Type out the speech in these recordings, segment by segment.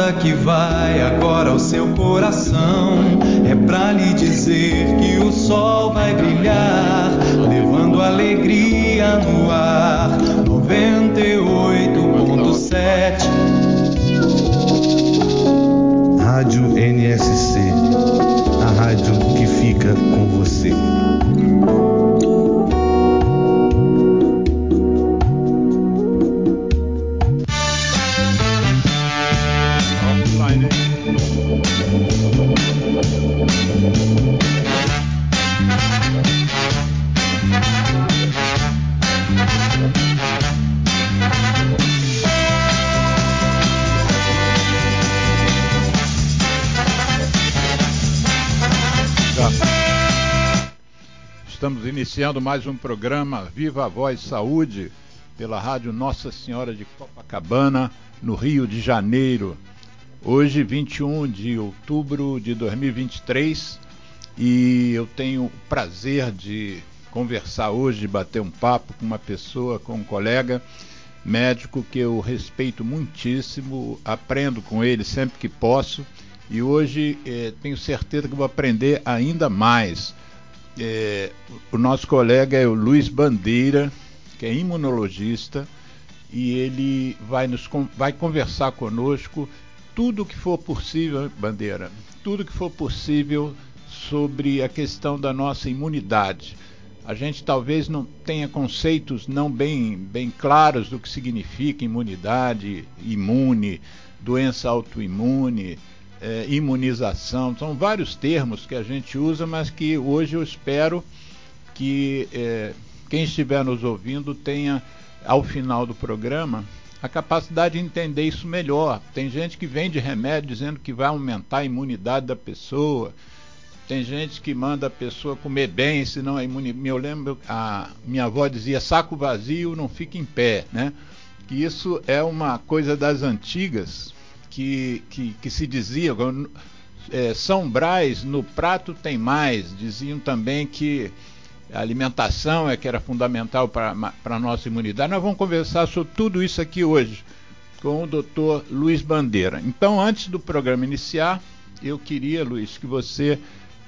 nota que vai agora ao seu coração é pra lhe dizer que o sol vai brilhar, levando alegria no ar. 98.7 Rádio NSC, a rádio que fica com você. Estamos iniciando mais um programa Viva a Voz Saúde pela Rádio Nossa Senhora de Copacabana, no Rio de Janeiro. Hoje, 21 de outubro de 2023, e eu tenho o prazer de conversar hoje, de bater um papo com uma pessoa, com um colega médico que eu respeito muitíssimo, aprendo com ele sempre que posso, e hoje tenho certeza que vou aprender ainda mais. O nosso colega é o Luiz Bandeira, que é imunologista, e ele vai conversar conosco tudo o que for possível, Bandeira, tudo que for possível sobre a questão da nossa imunidade. A gente talvez não tenha conceitos não bem claros do que significa imunidade, imune, doença autoimune, imunização. São vários termos que a gente usa, mas que hoje eu espero que quem estiver nos ouvindo tenha, ao final do programa, a capacidade de entender isso melhor. Tem gente que vende remédio dizendo que vai aumentar a imunidade da pessoa, tem gente que manda a pessoa comer bem, senão é imune. Eu lembro, a minha avó dizia, saco vazio não fica em pé, né? Que isso é uma coisa das antigas, que se dizia, São Brás, no prato tem mais. Diziam também que a alimentação que era fundamental para a nossa imunidade. Nós vamos conversar sobre tudo isso aqui hoje com o Dr. Luiz Bandeira. Então, antes do programa iniciar, eu queria, Luiz, que você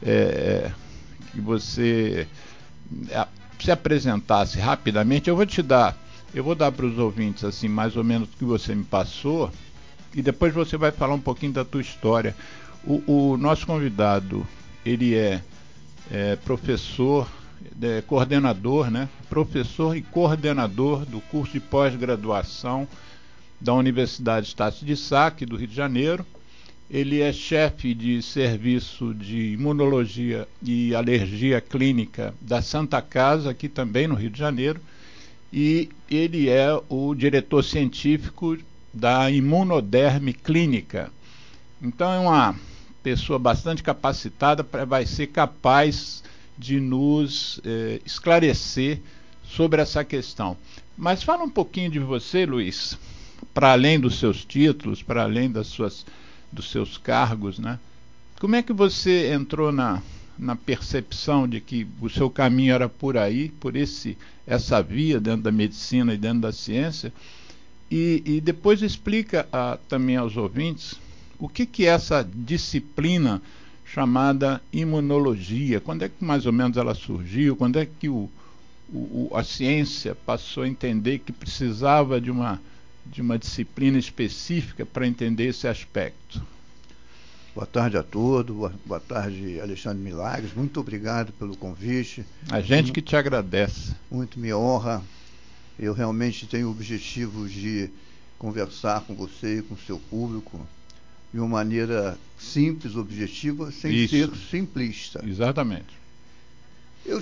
se apresentasse rapidamente. Eu vou dar para os ouvintes assim, mais ou menos o que você me passou, e depois você vai falar um pouquinho da tua história. O nosso convidado, ele é professor, coordenador, né? Professor e coordenador do curso de pós-graduação da Universidade Estácio de Sá, aqui do Rio de Janeiro. Ele é chefe de serviço de imunologia e alergia clínica da Santa Casa, aqui também no Rio de Janeiro, e ele é o diretor científico da Imunoderm Clínica. Então é uma pessoa bastante capacitada, vai ser capaz de nos esclarecer sobre essa questão. Mas fala um pouquinho de você, Luiz, para além dos seus títulos, para além dos seus cargos, né? Como é que você entrou na percepção de que o seu caminho era por aí, por essa via dentro da medicina e dentro da ciência? E depois explica também aos ouvintes o que é essa disciplina chamada imunologia. Quando é que mais ou menos ela surgiu? Quando é que a ciência passou a entender que precisava de uma disciplina específica para entender esse aspecto? Boa tarde a todos, boa tarde, Alexandre Milagres, muito obrigado pelo convite. A gente que te agradece. Muito me honra. Eu realmente tenho o objetivo de conversar com você e com o seu público de uma maneira simples, objetiva, sem ser simplista. Exatamente. Eu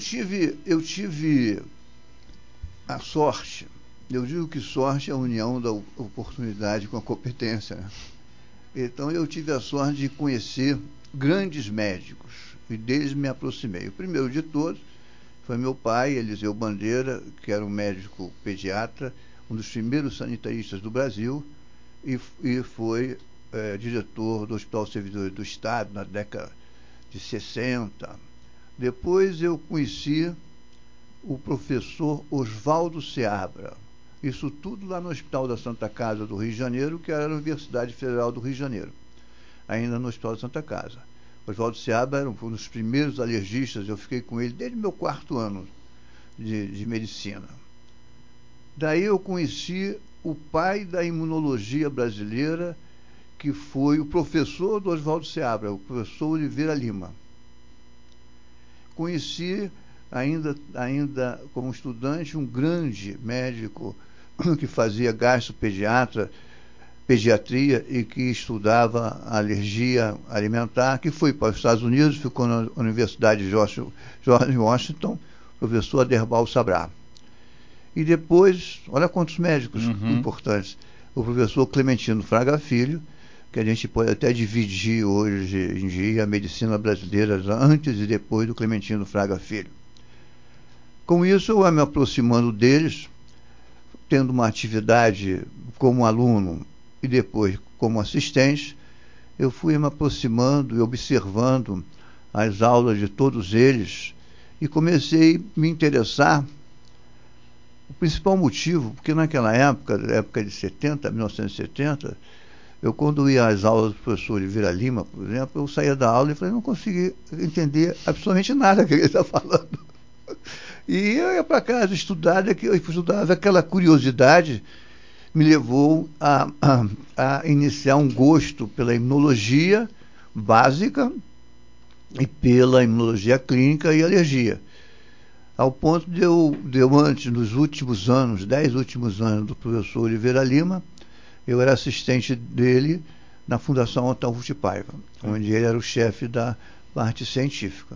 tive a sorte, eu digo que sorte é a união da oportunidade com a competência, né? Então eu tive a sorte de conhecer grandes médicos, e deles me aproximei. O primeiro de todos foi meu pai, Eliseu Bandeira, que era um médico pediatra, um dos primeiros sanitaristas do Brasil, e foi diretor do Hospital Servidor do Estado na década de 60. Depois eu conheci o professor Oswaldo Seabra, Isso tudo lá no Hospital da Santa Casa do Rio de Janeiro, que era a Universidade Federal do Rio de Janeiro, ainda no Hospital da Santa Casa. O Oswaldo Seabra era um dos primeiros alergistas, eu fiquei com ele desde o meu 4º ano de medicina. Daí eu conheci o pai da imunologia brasileira, que foi o professor do Oswaldo Seabra, o professor Oliveira Lima. Conheci, ainda como estudante, um grande médico que fazia pediatria e que estudava alergia alimentar, que foi para os Estados Unidos, ficou na Universidade de George Washington, professor Aderbal Sabra. E depois, olha quantos médicos importantes, o professor Clementino Fraga Filho, que a gente pode até dividir hoje em dia a medicina brasileira antes e depois do Clementino Fraga Filho. Com isso, eu me aproximando deles, tendo uma atividade como aluno e depois como assistente, eu fui me aproximando e observando as aulas de todos eles e comecei a me interessar. O principal motivo, porque naquela época de 1970, eu quando ia às aulas do professor Oliveira Lima, por exemplo, eu saía da aula e falei, não consegui entender absolutamente nada que ele está falando. E eu ia para casa estudar, eu estudava, aquela curiosidade me levou a iniciar um gosto pela imunologia básica e pela imunologia clínica e alergia. Ao ponto de eu antes, nos últimos anos, 10 últimos anos do professor Oliveira Lima, eu era assistente dele na Fundação Otávio de Paiva, onde ele era o chefe da parte científica.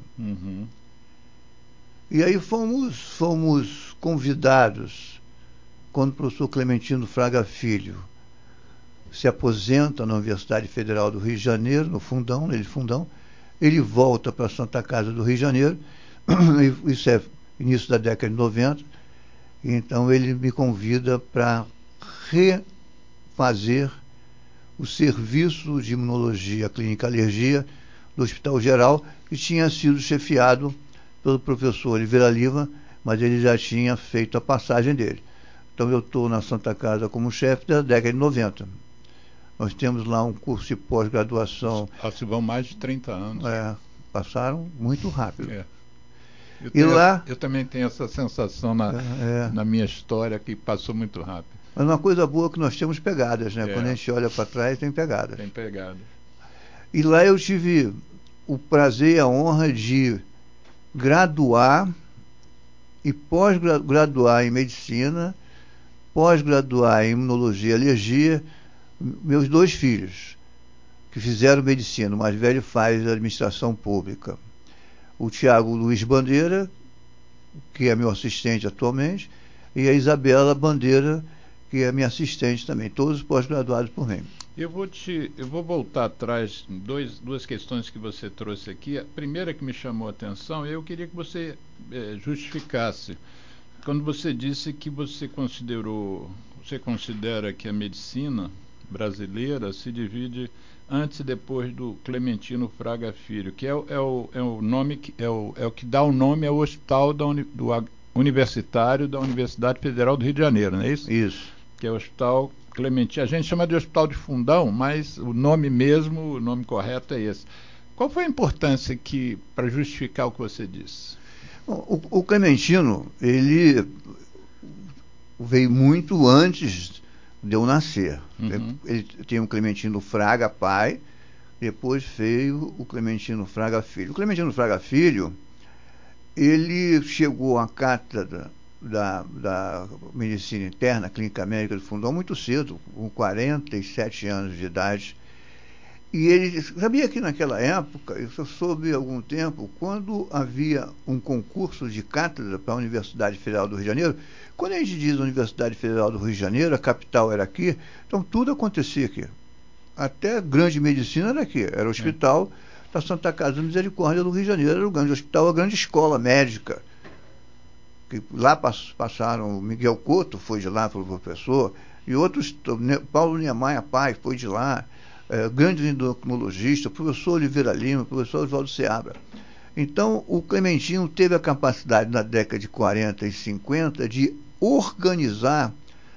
E aí fomos convidados, quando o professor Clementino Fraga Filho se aposenta na Universidade Federal do Rio de Janeiro, no Fundão, ele volta para a Santa Casa do Rio de Janeiro, isso é início da década de 90, então ele me convida para refazer o serviço de imunologia clínica e alergia do Hospital Geral, que tinha sido chefiado pelo professor Oliveira Lima, mas ele já tinha feito a passagem dele. Então eu estou na Santa Casa como chefe da década de 90. Nós temos lá um curso de pós-graduação. Se vão mais de 30 anos. Passaram muito rápido. Eu também tenho essa sensação na minha história, que passou muito rápido. Mas uma coisa boa é que nós temos pegadas, né? Quando a gente olha para trás, tem pegadas. Tem pegadas. E lá eu tive o prazer e a honra de graduar e pós-graduar em medicina, pós-graduar em imunologia e alergia, meus 2 filhos, que fizeram medicina. O mais velho faz administração pública. O Tiago Luiz Bandeira, que é meu assistente atualmente, e a Isabela Bandeira, que é minha assistente também, todos pós-graduados por mim. Eu vou voltar atrás em duas questões que você trouxe aqui. A primeira que me chamou a atenção, eu queria que você justificasse. Quando você disse que você considera que a medicina brasileira se divide antes e depois do Clementino Fraga Filho, que é o nome é o que dá o nome ao Hospital Universitário da Universidade Federal do Rio de Janeiro, não é isso? Isso. Que é o Hospital Clementino. A gente chama de Hospital de Fundão, mas o nome correto é esse. Qual foi a importância para justificar o que você disse? Bom, o Clementino, ele veio muito antes de eu nascer. Ele tem o Clementino Fraga pai, depois veio o Clementino Fraga Filho. O Clementino Fraga Filho, ele chegou à cátedra da medicina interna, clínica médica do Fundão, muito cedo, com 47 anos de idade. E ele sabia que naquela época, isso eu soube há algum tempo, quando havia um concurso de cátedra para a Universidade Federal do Rio de Janeiro, quando a gente diz Universidade Federal do Rio de Janeiro, a capital era aqui, então tudo acontecia aqui. Até grande medicina era aqui, era o hospital da Santa Casa da Misericórdia do Rio de Janeiro, era o grande hospital, a grande escola médica. Que lá passaram, o Miguel Couto foi de lá, foi o professor, e outros, Paulo Niemeyer pai foi de lá, grandes endocrinologistas, o professor Oliveira Lima, o professor Oswaldo Seabra. Então, o Clementino teve a capacidade, na década de 40 e 50, de organizar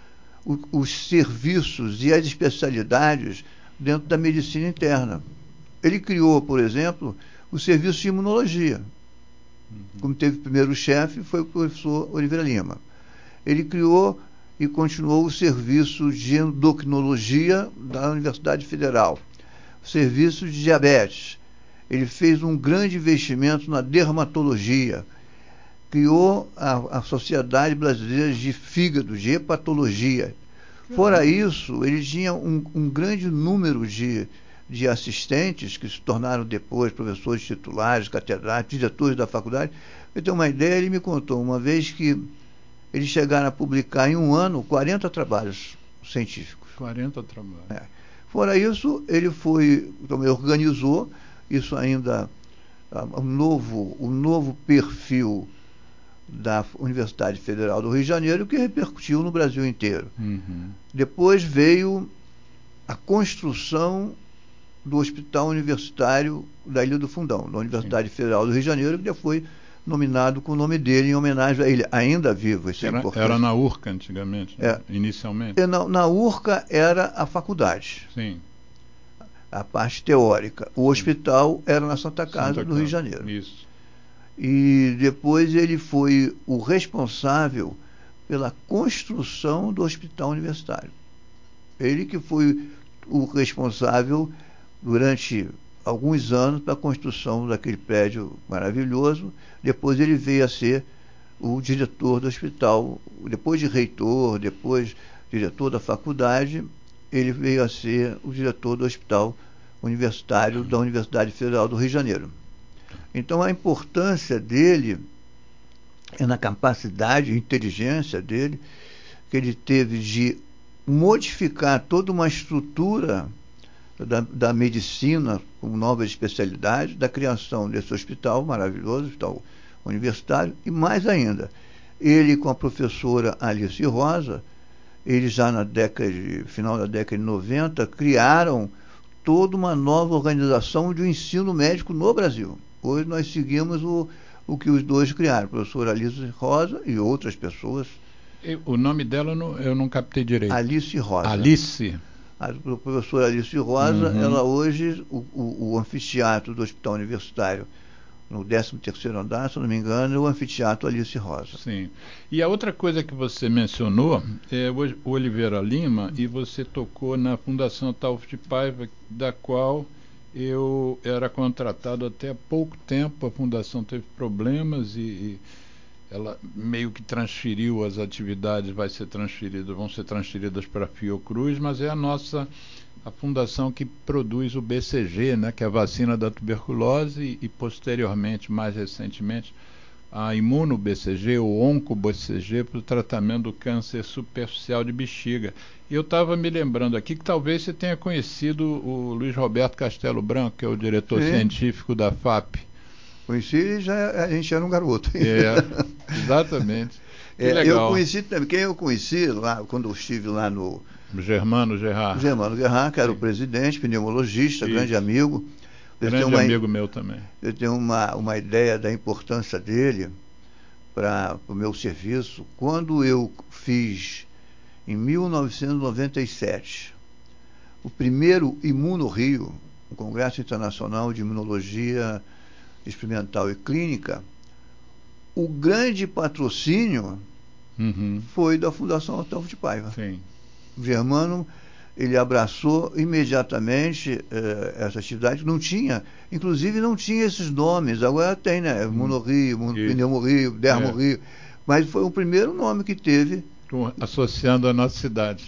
os serviços e as especialidades dentro da medicina interna. Ele criou, por exemplo, o serviço de imunologia. Como teve primeiro chefe, foi o professor Oliveira Lima. Ele criou e continuou o serviço de endocrinologia da Universidade Federal, o serviço de diabetes. Ele fez um grande investimento na dermatologia, criou a Sociedade Brasileira de Fígado, de Hepatologia. Fora isso, ele tinha um grande número de assistentes que se tornaram depois professores titulares, catedráticos, diretores da faculdade. Eu tenho uma ideia, ele me contou uma vez que eles chegaram a publicar em um ano 40 trabalhos científicos. 40 trabalhos. Fora isso, ele também organizou isso ainda, o novo perfil da Universidade Federal do Rio de Janeiro, que repercutiu no Brasil inteiro. Depois veio a construção do Hospital Universitário da Ilha do Fundão, da Universidade Federal do Rio de Janeiro, que já foi nominado com o nome dele em homenagem a ele, ainda vivo. Isso é importante. Era na URCA antigamente, inicialmente? Na URCA era a faculdade. Sim. A parte teórica. O hospital era na Santa Casa do Rio de Janeiro. Isso. E depois ele foi o responsável pela construção do hospital universitário. Ele que foi o responsável durante alguns anos pela construção daquele prédio maravilhoso. Depois ele veio a ser o diretor do hospital, depois de reitor, depois diretor da faculdade, ele veio a ser o diretor do hospital universitário da Universidade Federal do Rio de Janeiro. Então a importância dele é na capacidade e inteligência dele, que ele teve de modificar toda uma estrutura da medicina com novas especialidades, da criação desse hospital maravilhoso, hospital universitário, e mais ainda, ele com a professora Alice Rosa, eles já final da década de 90, criaram toda uma nova organização de ensino médico no Brasil. Hoje nós seguimos o que os dois criaram, a professora Alice Rosa e outras pessoas. O nome dela eu não captei direito. Alice Rosa. Alice? A professora Alice Rosa, ela hoje, o anfiteatro do Hospital Universitário, no 13º andar, se não me engano, é o anfiteatro Alice Rosa. Sim. E a outra coisa que você mencionou é o Oliveira Lima, e você tocou na Fundação Ataulfo de Paiva, da qual eu era contratado até há pouco tempo. A fundação teve problemas e ela meio que transferiu as atividades, vão ser transferidas para a Fiocruz, mas é a fundação que produz o BCG, né, que é a vacina da tuberculose, e posteriormente, mais recentemente, a Imuno-BCG, o Onco-BCG, para o tratamento do câncer superficial de bexiga. E eu estava me lembrando aqui que talvez você tenha conhecido o Luiz Roberto Castelo Branco, que é o diretor científico da FAP. Conheci e a gente era um garoto. Exatamente. Que legal. Eu conheci também. Quem eu conheci lá, quando eu estive lá no Germano Gerard. Germano Gerard, que era o presidente, pneumologista, grande amigo. Grande amigo meu também. Eu tenho uma ideia da importância dele para o meu serviço. Quando eu fiz, em 1997, o primeiro Imuno Rio, o Congresso Internacional de Imunologia Experimental e Clínica, o grande patrocínio foi da Fundação Ataulfo de Paiva. Sim. O Germano, ele abraçou imediatamente essa atividade, não tinha, inclusive não tinha esses nomes, agora tem, né? Imunorio, Pneumorio, Dermorio, mas foi o primeiro nome que teve. Associando a nossa cidade.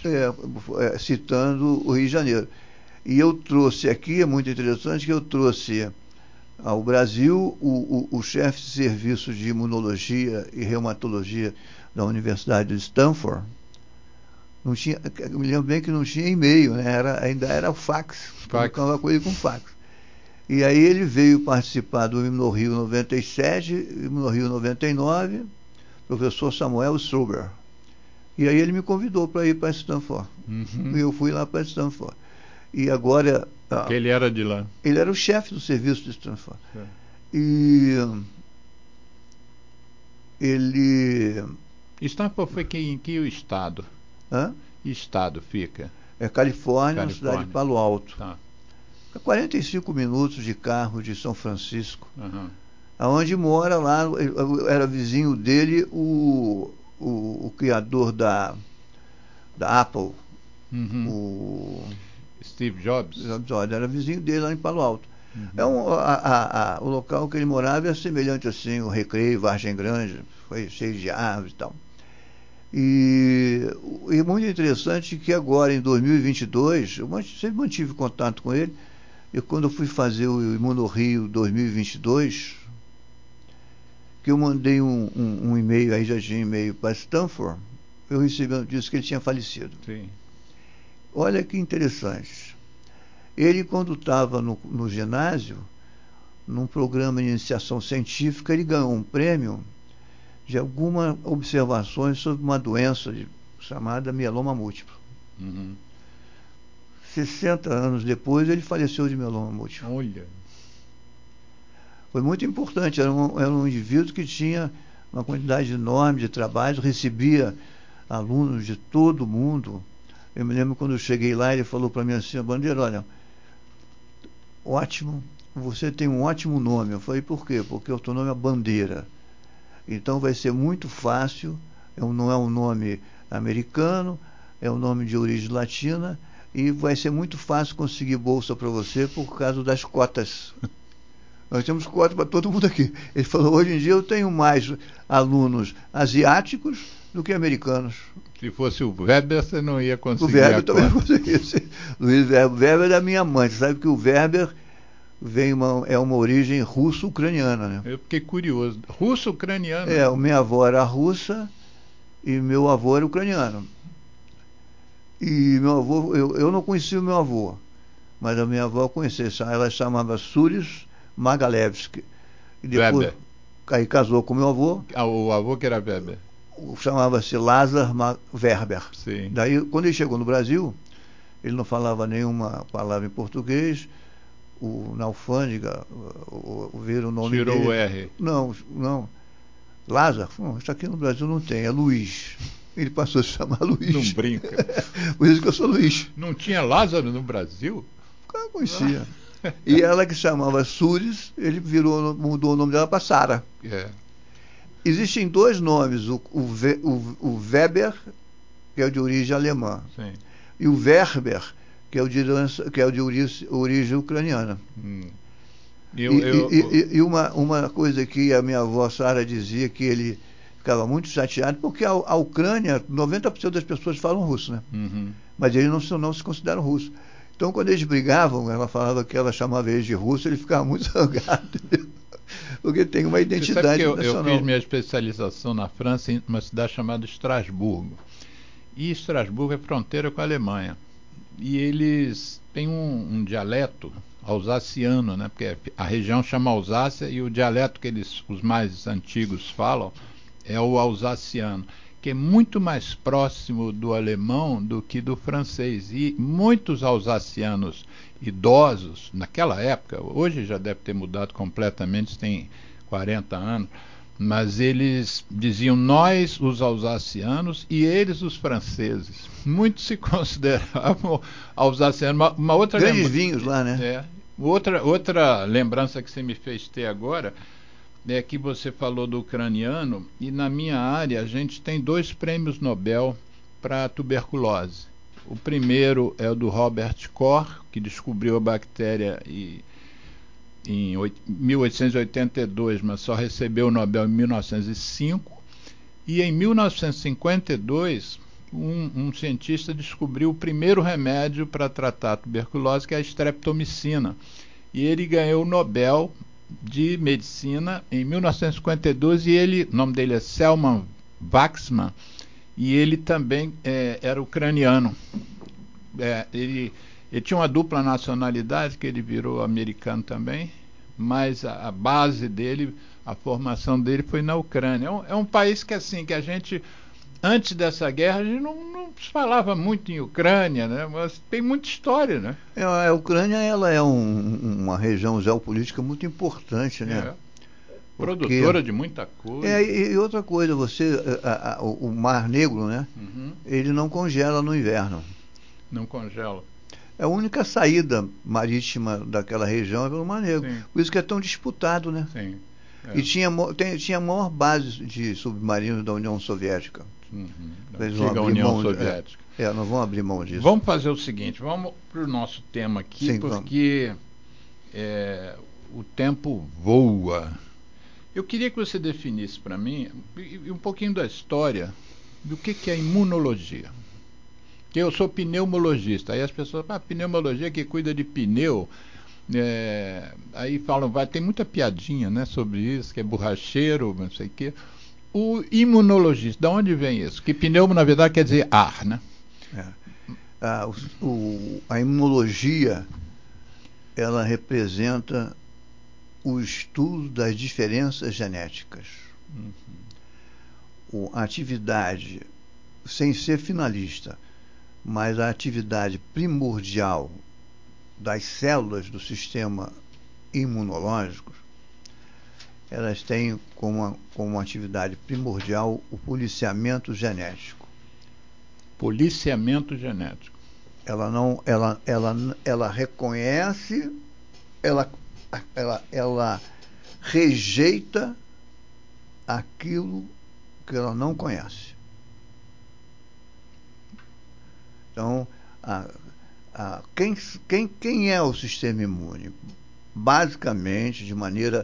Citando o Rio de Janeiro. E eu trouxe aqui, é muito interessante, que eu trouxe ao Brasil o chefe de serviço de imunologia e reumatologia da Universidade de Stanford. Não tinha, eu me lembro bem que não tinha e-mail, né? Ainda era o fax. Colocava coisa com fax. E aí ele veio participar do Imunorio 97, Imunorio 99, professor Samuel Struber. E aí ele me convidou para ir para Stanford. E eu fui lá para Stanford. E agora... Porque ele era de lá. Ele era o chefe do serviço de Stanford. E ele... Stanford foi em que estado? estado fica? É Califórnia, na cidade de Palo Alto. Tá. A 45 minutos de carro de São Francisco, Uhum. aonde mora lá, era vizinho dele o criador da Apple, Uhum. o Steve Jobs. Era vizinho dele lá em Palo Alto. Uhum. O local que ele morava é semelhante assim, o Recreio, Vargem Grande, foi cheio de árvores e tal. E muito interessante que agora, em 2022, eu sempre mantive contato com ele, e quando eu fui fazer o Imunorio 2022, que eu mandei um e-mail, aí já tinha e-mail para Stanford, eu recebi, disse que ele tinha falecido. Sim. Olha que interessante. Ele, quando estava no ginásio, num programa de iniciação científica, ele ganhou um prêmio de algumas observações sobre uma doença chamada mieloma múltiplo. Uhum. 60 anos depois, ele faleceu de mieloma múltiplo. Olha. Foi muito importante, era um indivíduo que tinha uma quantidade enorme de trabalho, recebia alunos de todo mundo. Eu me lembro quando eu cheguei lá, ele falou para mim assim: Bandeira, olha, ótimo, você tem um ótimo nome. Eu falei, por quê? Porque o teu nome é Bandeira. Então vai ser muito fácil, não é um nome americano, é um nome de origem latina, e vai ser muito fácil conseguir bolsa para você por causa das cotas. Nós temos cotas para todo mundo aqui. Ele falou, hoje em dia eu tenho mais alunos asiáticos do que americanos. Se fosse o Weber, você não ia conseguir. O Weber também não conseguia. Luiz Weber é da minha mãe. Você sabe que o Weber é uma origem russo-ucraniana, né? Eu fiquei curioso. Russo-ucraniano? Minha avó era russa e meu avô era ucraniano. E meu avô, eu não conhecia o meu avô, mas a minha avó conhecia. Ela chamava Suris Magalevski. E depois, Weber. Aí casou com meu avô. O avô que era Weber. Chamava-se Lazar Werber. Sim. Daí, quando ele chegou no Brasil, ele não falava nenhuma palavra em português. Na alfândega, viram o nome dele. Tirou o R. Não. Lázaro, isso aqui no Brasil não tem, é Luiz. Ele passou a se chamar Luiz. Não brinca. Por isso que eu sou Luiz. Não tinha Lázaro no Brasil? Eu conhecia. E ela que chamava Suris, ele mudou o nome dela para Sara. É. Existem dois nomes, o Weber, que é de origem alemã, Sim. e o Werber, que é o de origem ucraniana. E uma coisa que a minha avó Sara dizia, que ele ficava muito chateado, porque a Ucrânia, 90% das pessoas falam russo, né? Uhum. Mas eles não se consideram russos. Então, quando eles brigavam, ela falava que ela chamava eles de russo, ele ficava muito zangado, entendeu? Porque tem uma identidade nacional. Eu fiz minha especialização na França, em uma cidade chamada Estrasburgo. E Estrasburgo é fronteira com a Alemanha. E eles têm um dialeto alsaciano, né? Porque a região chama Alsácia e o dialeto que os mais antigos falam é o alsaciano, que é muito mais próximo do alemão do que do francês. E muitos alsacianos idosos, naquela época, hoje já deve ter mudado completamente, tem 40 anos, mas eles diziam nós, os alsacianos, e eles, os franceses. Muitos se consideravam alsacianos. Uma outra grandes vinhos lá, né? Outra lembrança que você me fez ter agora é que você falou do ucraniano, e na minha área a gente tem 2 prêmios Nobel para tuberculose. O primeiro é o do Robert Koch, que descobriu a bactéria em 1882, mas só recebeu o Nobel em 1905. E em 1952, um cientista descobriu o primeiro remédio para tratar a tuberculose, que é a streptomicina. E ele ganhou o Nobel de Medicina em 1952, e o nome dele é Selman Waksman, e ele também era ucraniano. Ele tinha uma dupla nacionalidade, que ele virou americano também, mas a base dele, a formação dele foi na Ucrânia. É um país que, assim, que a gente, antes dessa guerra, a gente não falava muito em Ucrânia, né? Mas tem muita história, né? A Ucrânia, ela é uma região geopolítica muito importante, né? Produtora de muita coisa. E outra coisa, o Mar Negro, né? Uhum. Ele não congela no inverno. Não congela. A única saída marítima daquela região é pelo Mar Negro. Sim. Por isso que é tão disputado, né? Sim. E tinha a maior base de submarinos da União Soviética. Uhum. Eles vão Antiga abrir União mão Soviética. Não vão abrir mão disso. Vamos fazer o seguinte, vamos para o nosso tema aqui, Sim, porque o tempo voa. Eu queria que você definisse para mim um pouquinho da história do que é imunologia. Que eu sou pneumologista, aí as pessoas falam, pneumologia que cuida de pneu, aí falam, tem muita piadinha, né, sobre isso, que é borracheiro, não sei o quê. O imunologista, de onde vem isso? Que pneumo, na verdade, quer dizer ar, né? A imunologia, ela representa o estudo das diferenças genéticas. A atividade, sem ser finalista, mas a atividade primordial das células do sistema imunológico, elas têm como atividade primordial o policiamento genético. Policiamento genético. Ela reconhece, ela rejeita aquilo que ela não conhece. Então, quem é o sistema imune? Basicamente, de maneira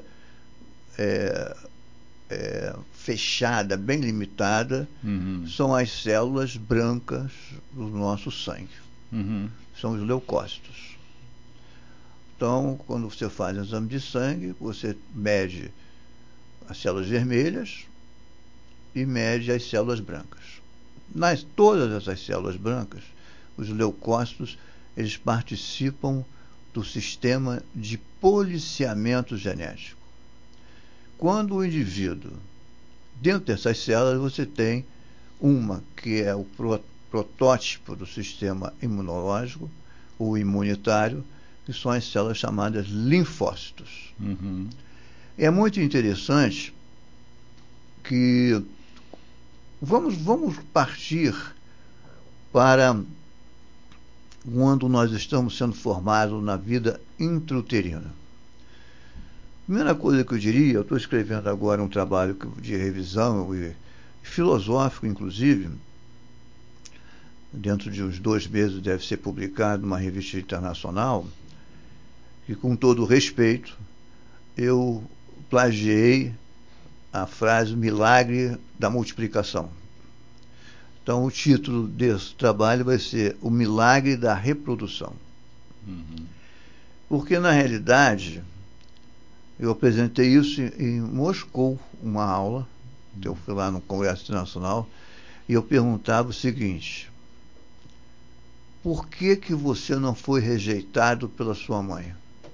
fechada, bem limitada, são as células brancas do nosso sangue. São os leucócitos. Então, quando você faz um exame de sangue, você mede as células vermelhas e mede as células brancas. Todas essas células brancas, os leucócitos, eles participam do sistema de policiamento genético. Quando o indivíduo, dentro dessas células, você tem uma que é o protótipo do sistema imunológico, ou imunitário, que são as células chamadas linfócitos. É muito interessante que vamos partir para quando nós estamos sendo formados na vida intrauterina. Primeira coisa que eu diria, eu estou escrevendo agora um trabalho de revisão filosófico, inclusive, dentro de uns 2 meses deve ser publicado numa revista internacional, e com todo o respeito, eu plagiei a frase milagre da multiplicação. Então, o título desse trabalho vai ser O Milagre da Reprodução. Porque, na realidade, eu apresentei isso em Moscou, uma aula, eu fui lá no Congresso Internacional, e eu perguntava o seguinte: por que você não foi rejeitado pela sua mãe?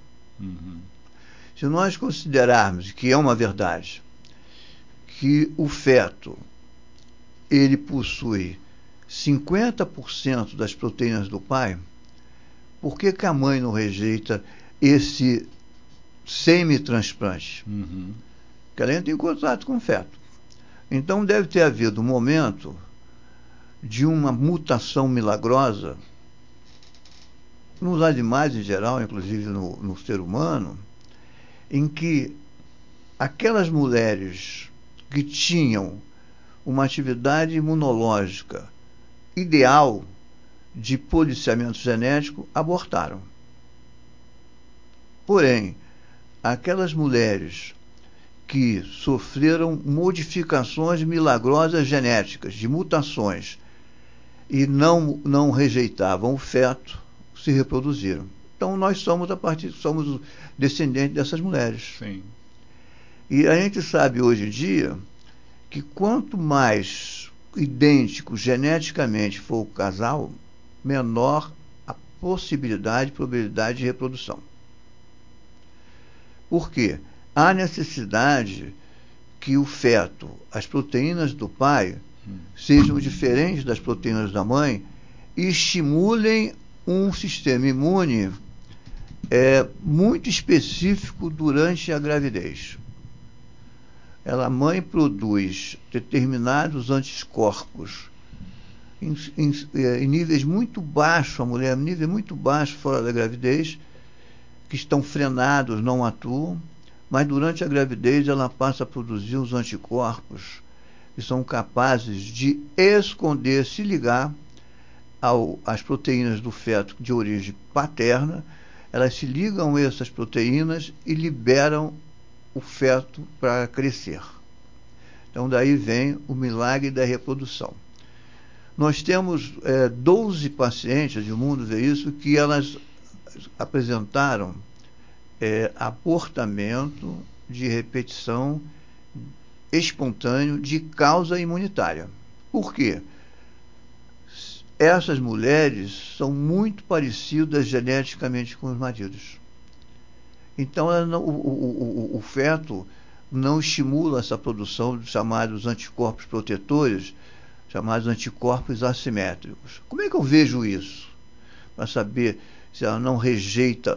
Se nós considerarmos que é uma verdade, que o feto, ele possui 50% das proteínas do pai, por que a mãe não rejeita esse semi-transplante? Porque ela entra em contato com o feto. Então deve ter havido um momento de uma mutação milagrosa nos animais em geral, inclusive no ser humano, em que aquelas mulheres que tinham uma atividade imunológica ideal de policiamento genético abortaram. Porém, aquelas mulheres que sofreram modificações milagrosas genéticas, de mutações, e não rejeitavam o feto, se reproduziram. Então, nós somos descendentes dessas mulheres. Sim. E a gente sabe hoje em dia que quanto mais idêntico geneticamente for o casal, menor a probabilidade de reprodução. Por quê? Há necessidade que o feto, as proteínas do pai, sejam diferentes das proteínas da mãe e estimulem um sistema imune muito específico durante a gravidez. a mãe produz determinados anticorpos em níveis muito baixos, a mulher, em níveis muito baixos fora da gravidez, que estão frenados, não atuam, mas durante a gravidez ela passa a produzir os anticorpos que são capazes de esconder, se ligar às proteínas do feto de origem paterna. Elas se ligam a essas proteínas e liberam o feto para crescer. Então daí vem o milagre da reprodução. Nós temos 12 pacientes, o mundo vê isso, que elas apresentaram abortamento de repetição espontâneo de causa imunitária. Por quê? Essas mulheres são muito parecidas geneticamente com os maridos. Então, o feto não estimula essa produção dos chamados anticorpos protetores, chamados anticorpos assimétricos. Como é que eu vejo isso? Para saber se ela não rejeita,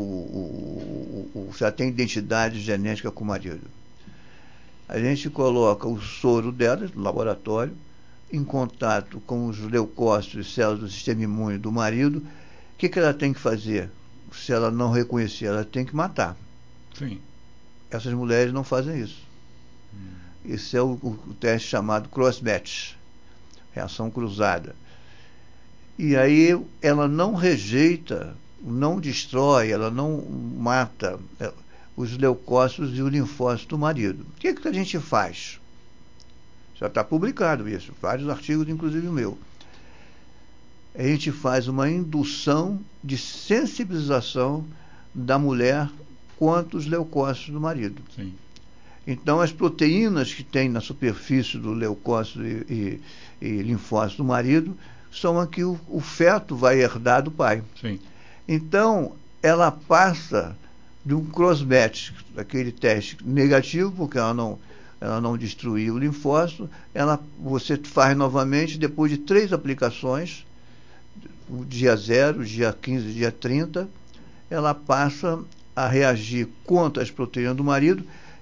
se ela tem identidade genética com o marido. A gente coloca o soro dela no laboratório, em contato com os leucócitos e células do sistema imune do marido. O que ela tem que fazer? Se ela não reconhecer, ela tem que matar. Sim. Essas mulheres não fazem isso. Esse é o teste chamado cross-match, reação cruzada. E aí ela não rejeita, não destrói, ela não mata os leucócitos e o linfócito do marido. O que a gente faz? Já está publicado isso, vários artigos, inclusive o meu. A gente faz uma indução de sensibilização da mulher quanto os leucócitos do marido. Sim. Então, as proteínas que tem na superfície do leucócito e linfócito do marido são a que o feto vai herdar do pai. Sim. Então, ela passa de um cross-match, aquele teste negativo, porque ela não destruiu o linfócito, você faz novamente, depois de 3 aplicações, o dia 0, dia 15, dia 30, ela passa a reagir contra as proteínas do marido.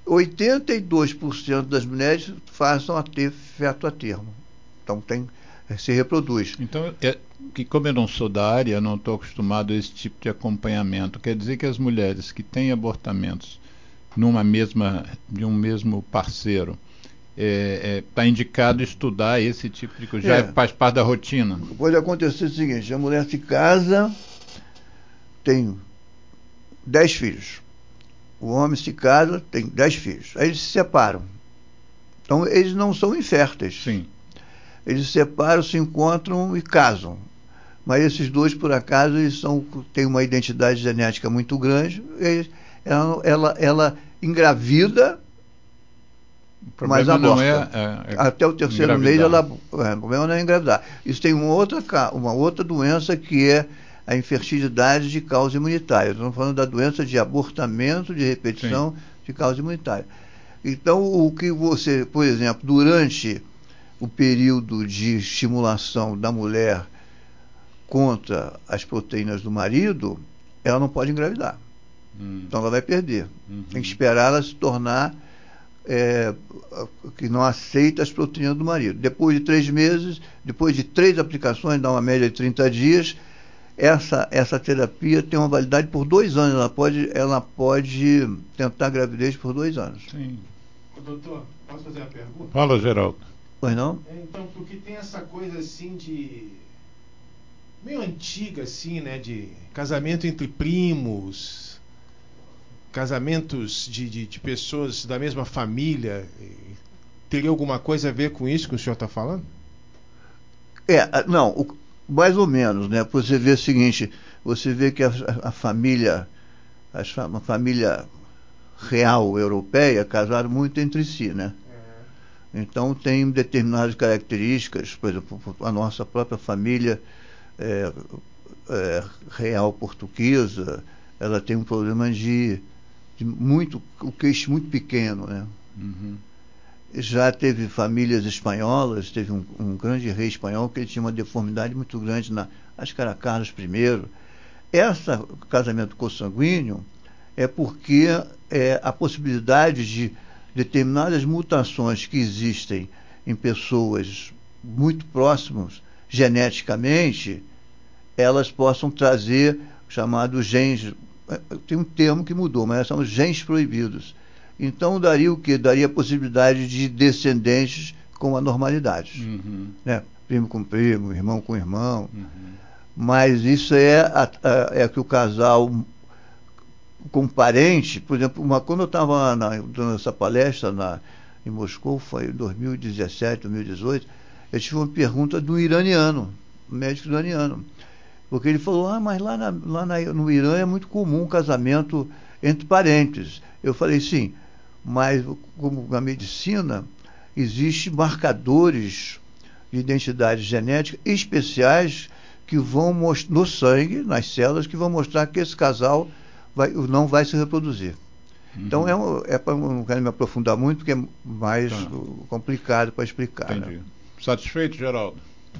82% das mulheres passam a ter feto a termo. Então se reproduz. Então, que como eu não sou da área, não estou acostumado a esse tipo de acompanhamento. Quer dizer que as mulheres que têm abortamentos de um mesmo parceiro, está indicado estudar esse tipo de coisa, já faz parte da rotina. Pode acontecer o seguinte: a mulher se casa, tem 10 filhos. O homem se casa, tem 10 filhos. Aí eles se separam. Então, eles não são inférteis. Sim. Eles se separam, se encontram e casam. Mas esses dois, por acaso, têm uma identidade genética muito grande. Ela engravida, mas aborta. Até o 3º mês, o problema não é engravidar. Isso tem uma outra doença, que é a infertilidade de causa imunitária. Estamos falando da doença de abortamento de repetição. Sim. De causa imunitária. Então, o que você, por exemplo, durante o período de estimulação da mulher contra as proteínas do marido, ela não pode engravidar. Então ela vai perder. Tem que esperar ela se tornar que não aceita as proteínas do marido. Depois de 3 meses, depois de 3 aplicações, dá uma média de 30 dias, essa terapia tem uma validade por 2 anos. Ela pode tentar gravidez por 2 anos. Sim. Doutor, posso fazer uma pergunta? Fala, Geraldo. Pois não? Então, porque tem essa coisa assim meio antiga, assim, né? De casamento entre primos, casamentos de pessoas da mesma família. Teria alguma coisa a ver com isso que o senhor está falando? Não, mais ou menos, né? Você vê o seguinte: você vê que a família real europeia casaram muito entre si, né? Então tem determinadas características. Por exemplo, a nossa própria família real portuguesa, ela tem um problema o queixo muito pequeno, né? Uhum. Já teve famílias espanholas, teve um grande rei espanhol que ele tinha uma deformidade muito grande, acho que era Carlos I. Esse casamento consanguíneo é porque a possibilidade determinadas mutações que existem em pessoas muito próximas geneticamente, elas possam trazer chamados genes. Tem um termo que mudou, mas são os genes proibidos. Então daria o quê? Daria a possibilidade de descendentes com anormalidades. Né? Primo com primo, irmão com irmão. Mas isso é que o casal com parente, por exemplo, quando eu estava dando essa palestra em Moscou, foi em 2017, 2018, eu tive uma pergunta do iraniano, um médico iraniano. Porque ele falou, mas lá no Irã é muito comum casamento entre parentes. Eu falei, sim, mas como na medicina, existem marcadores de identidade genética especiais que vão mostrar no sangue, nas células, que vão mostrar que esse casal não vai se reproduzir. Então, não quero me aprofundar muito, porque é mais complicado para explicar. Entendi. Né? Satisfeito, Geraldo?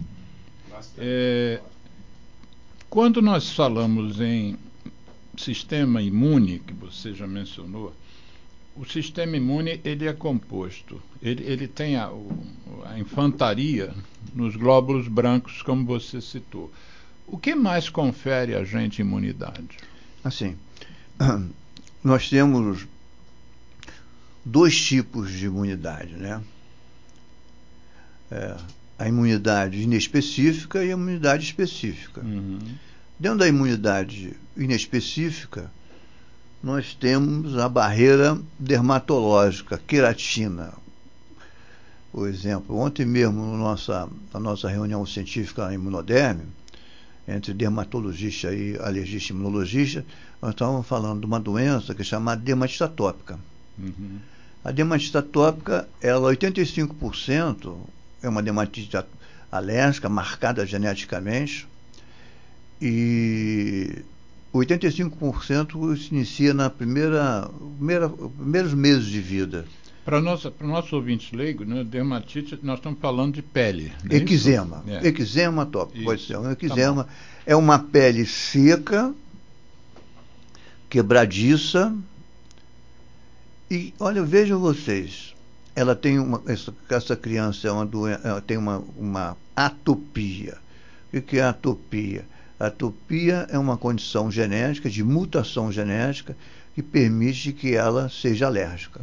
Quando nós falamos em sistema imune, que você já mencionou, o sistema imune ele é composto, ele tem a infantaria nos glóbulos brancos, como você citou. O que mais confere a gente imunidade? Assim, nós temos 2 tipos de imunidade, né? A imunidade inespecífica e a imunidade específica. Dentro da imunidade inespecífica, nós temos a barreira dermatológica, queratina. Por exemplo, ontem mesmo, na nossa reunião científica em Imunoderm, entre dermatologista e alergista e imunologista, nós estávamos falando de uma doença que é chamada dermatite atópica. A dermatite atópica, ela 85% é uma dermatite alérgica, marcada geneticamente, e 85% se inicia na primeiros meses de vida. Para o nosso ouvinte leigo, né, dermatite, nós estamos falando de pele. Eczema. Eczema atópico, pode ser. Um eczema é uma pele seca, quebradiça, e, olha, vejam vocês, ela tem essa criança ela tem uma atopia. O que é atopia? A atopia é uma condição genética, de mutação genética, que permite que ela seja alérgica.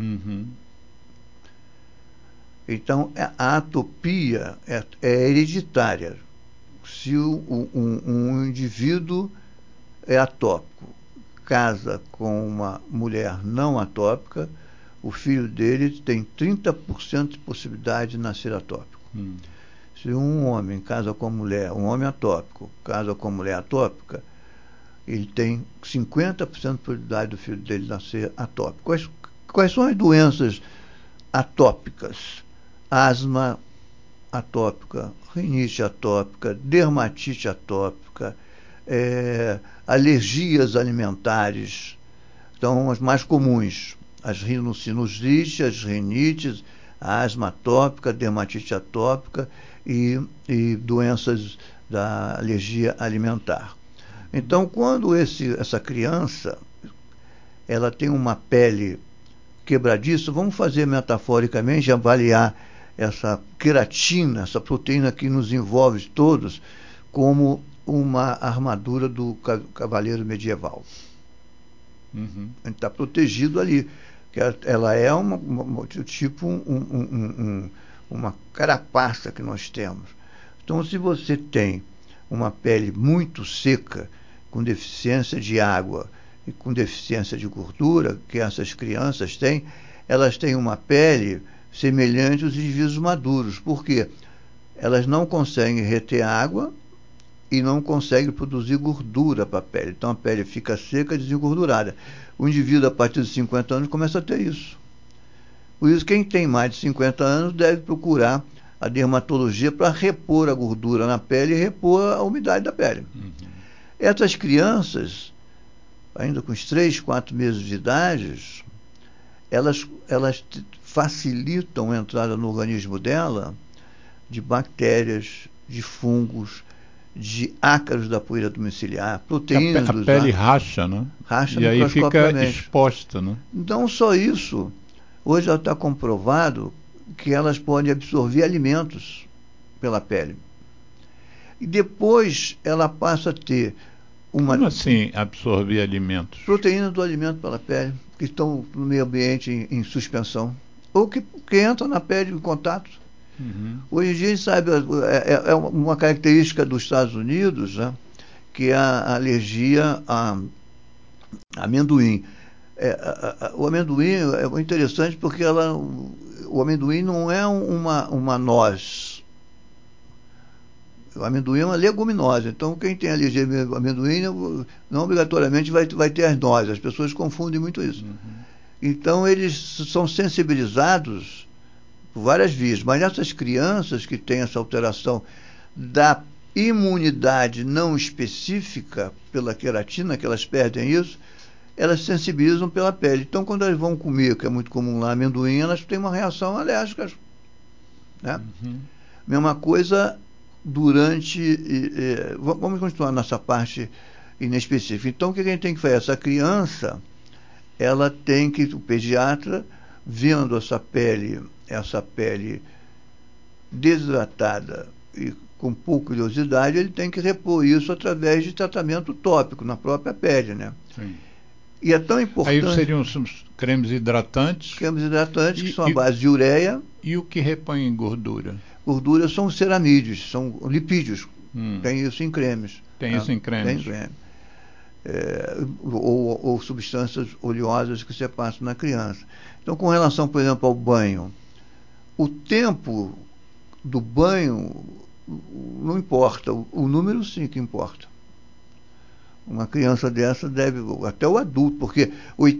Então, a atopia é hereditária. Se um indivíduo é atópico, casa com uma mulher não atópica, o filho dele tem 30% de possibilidade de nascer atópico. Se um homem casa com mulher, um homem atópico, casa com mulher atópica, ele tem 50% de probabilidade do filho dele nascer atópico. Quais são as doenças atópicas? Asma atópica, rinite atópica, dermatite atópica, alergias alimentares, são as mais comuns. As rinossinusites, as rinites, a asma atópica, dermatite atópica e doenças da alergia alimentar. Então, quando essa criança ela tem uma pele quebradiça, vamos fazer metaforicamente, avaliar essa queratina, essa proteína que nos envolve todos, como uma armadura do cavaleiro medieval. A gente está protegido ali. Ela é uma carapaça que nós temos. Então, se você tem uma pele muito seca, com deficiência de água e com deficiência de gordura, que essas crianças têm, elas têm uma pele semelhante aos indivíduos maduros. Por quê? Elas não conseguem reter água e não conseguem produzir gordura para a pele. Então a pele fica seca e desengordurada. O indivíduo, a partir de 50 anos, começa a ter isso. Por isso, quem tem mais de 50 anos deve procurar a dermatologia para repor a gordura na pele e repor a umidade da pele. Essas crianças, ainda com os 3, 4 meses de idade, elas facilitam a entrada no organismo dela de bactérias, de fungos, de ácaros da poeira domiciliar, proteínas a pele racha, né? Racha e aí fica exposta, né? Não só isso. Hoje já está comprovado que elas podem absorver alimentos pela pele. E depois ela passa a ter uma... Como assim absorver alimentos? Proteína do alimento pela pele, que estão no meio ambiente em suspensão, ou que entram na pele em contato. Hoje em dia a gente sabe, é uma característica dos Estados Unidos, né, que é a alergia a amendoim. O amendoim é interessante porque o amendoim não é uma noz. O amendoim é uma leguminosa. Então, quem tem alergia a amendoim não obrigatoriamente vai ter as nozes. As pessoas confundem muito isso. Então, eles são sensibilizados por várias vias. Mas essas crianças que têm essa alteração da imunidade não específica pela queratina, que elas perdem isso, elas sensibilizam pela pele. Então, quando elas vão comer, que é muito comum lá, amendoim, elas têm uma reação alérgica. Né? Mesma coisa durante... vamos continuar nessa parte inespecífica. Então, o que a gente tem que fazer? Essa criança, ela tem que... O pediatra, vendo essa pele desidratada e com pouca oleosidade, ele tem que repor isso através de tratamento tópico na própria pele, né? Sim. E é tão importante... Aí seriam os cremes hidratantes. Cremes hidratantes, que são a base de ureia. E o que repõe em gordura? Gordura são ceramídeos, são lipídios. Tem isso em cremes. Tem isso em cremes. Tem creme. Ou substâncias oleosas que você passa na criança. Então, com relação, por exemplo, ao banho, o tempo do banho não importa, o número sim que importa. Uma criança dessa deve, até o adulto, porque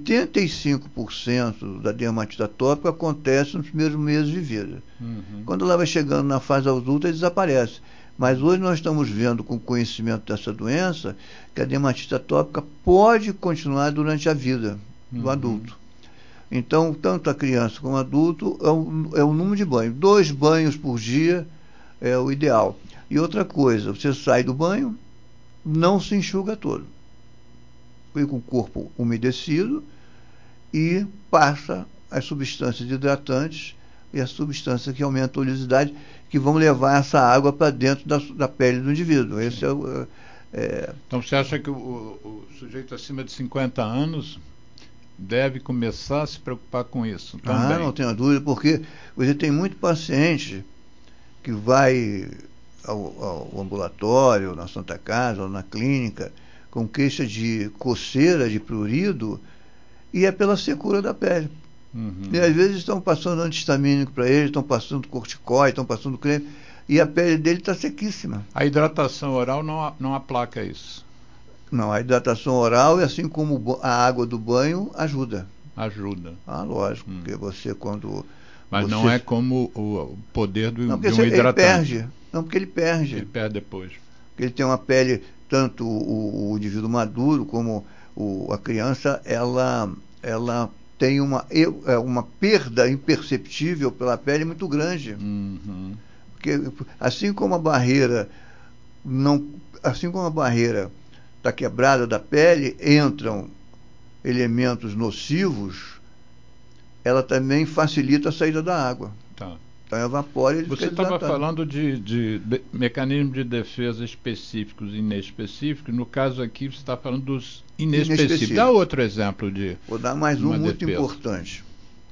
85% da dermatite atópica acontece nos primeiros meses de vida. Quando ela vai chegando na fase adulta, desaparece. Mas hoje nós estamos vendo, com o conhecimento dessa doença, que a dermatite atópica pode continuar durante a vida do adulto. Então, tanto a criança como o adulto, é o número de banhos. 2 banhos por dia é o ideal. E outra coisa, você sai do banho, não se enxuga todo. Fica com o corpo umedecido e passa as substâncias hidratantes e as substâncias que aumentam a oleosidade, que vão levar essa água para dentro da pele do indivíduo. Esse Então você acha que o sujeito acima de 50 anos deve começar a se preocupar com isso também? Não tenho dúvida, porque você tem muito paciente que vai ao ambulatório, na Santa Casa ou na clínica, com queixa de coceira, de prurido, e é pela secura da pele. E às vezes estão passando antihistamínico para ele, estão passando corticóide, estão passando creme, e a pele dele está sequíssima. A hidratação oral não aplaca isso? Não, a hidratação oral, assim como a água do banho, ajuda. Ajuda. Lógico, porque você quando... Mas você... não é como o poder de um ele hidratante. Perde. Não, porque ele perde. Ele perde depois. Porque ele tem uma pele, tanto o indivíduo maduro como a criança, ela tem uma perda imperceptível pela pele muito grande. Porque assim como a barreira está quebrada da pele, entram elementos nocivos, ela também facilita a saída da água. Tá. Então evapora e ele Você estava falando de mecanismos de defesa específicos e inespecíficos. No caso aqui, você está falando dos inespecíficos. Dá outro exemplo de... Vou dar mais um muito defesa. importante.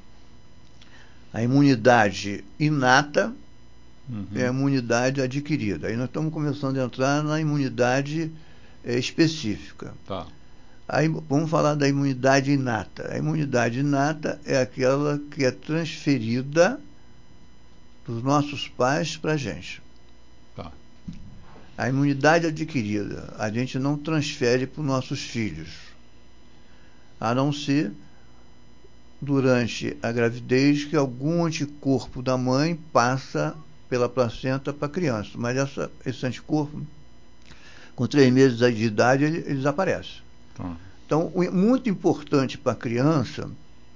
A imunidade inata é a imunidade adquirida. Aí nós estamos começando a entrar na imunidade específica. Tá. Aí, vamos falar da imunidade inata. A imunidade inata é aquela que é transferida dos nossos pais para a gente. Tá. A imunidade adquirida, a gente não transfere para os nossos filhos, a não ser durante a gravidez que algum anticorpo da mãe passa pela placenta para a criança. Mas esse anticorpo, com 3 meses de idade, ele desaparece. Então, muito importante para a criança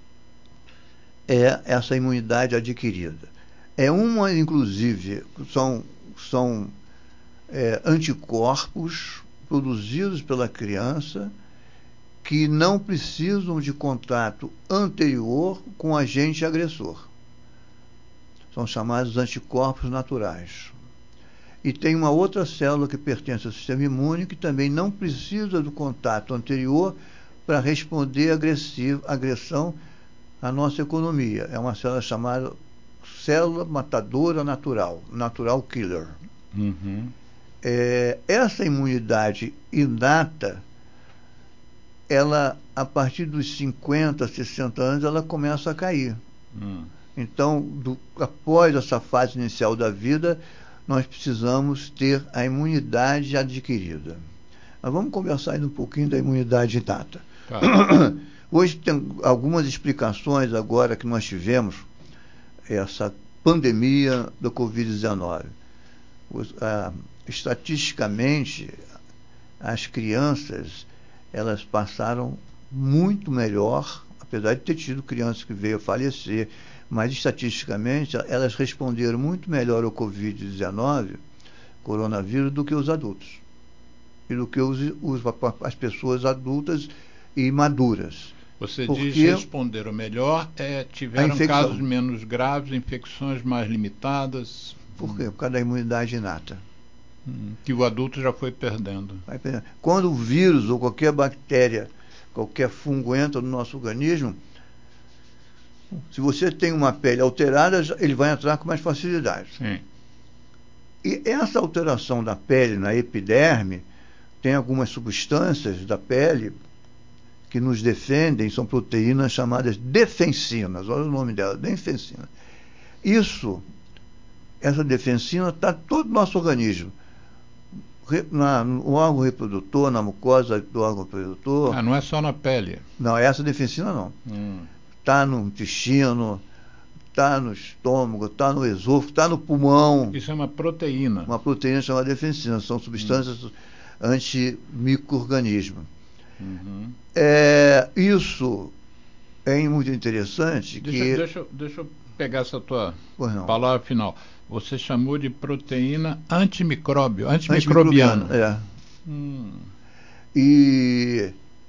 é essa imunidade adquirida. Inclusive, são anticorpos produzidos pela criança que não precisam de contato anterior com o agente agressor. São chamados anticorpos naturais. E tem uma outra célula que pertence ao sistema imune que também não precisa do contato anterior para responder agressão à nossa economia. É uma célula chamada célula matadora natural, natural killer. Uhum. Essa imunidade inata, ela, a partir dos 50, 60 anos, ela começa a cair. Então, após essa fase inicial da vida, nós precisamos ter a imunidade adquirida. Mas vamos conversar ainda um pouquinho da imunidade inata. Tá. Hoje tem algumas explicações agora que nós tivemos essa pandemia da Covid-19. Estatisticamente, as crianças, elas passaram muito melhor, apesar de ter tido crianças que veio a falecer, mas estatisticamente elas responderam muito melhor ao Covid-19, coronavírus, do que os adultos. E do que as pessoas adultas e maduras. Você diz responderam melhor, tiveram casos menos graves, infecções mais limitadas. Por quê? Por causa da imunidade inata. Que o adulto já foi perdendo. Quando o vírus ou qualquer bactéria, qualquer fungo entra no nosso organismo, se você tem uma pele alterada, ele vai entrar com mais facilidade. Sim. E essa alteração da pele na epiderme, tem algumas substâncias da pele que nos defendem, são proteínas chamadas defensinas. Olha o nome dela, defensina. Essa defensina está todo o nosso organismo. No órgão reprodutor, na mucosa do órgão reprodutor. Não é só na pele. Não, essa defensina não. Está no intestino, está no estômago, está no esôfago, está no pulmão. Isso é uma proteína. Uma proteína chamada defensina. São substâncias antimicro-organismos. Isso é muito interessante. Deixa eu pegar essa tua palavra final. Você chamou de proteína antimicrobiana. E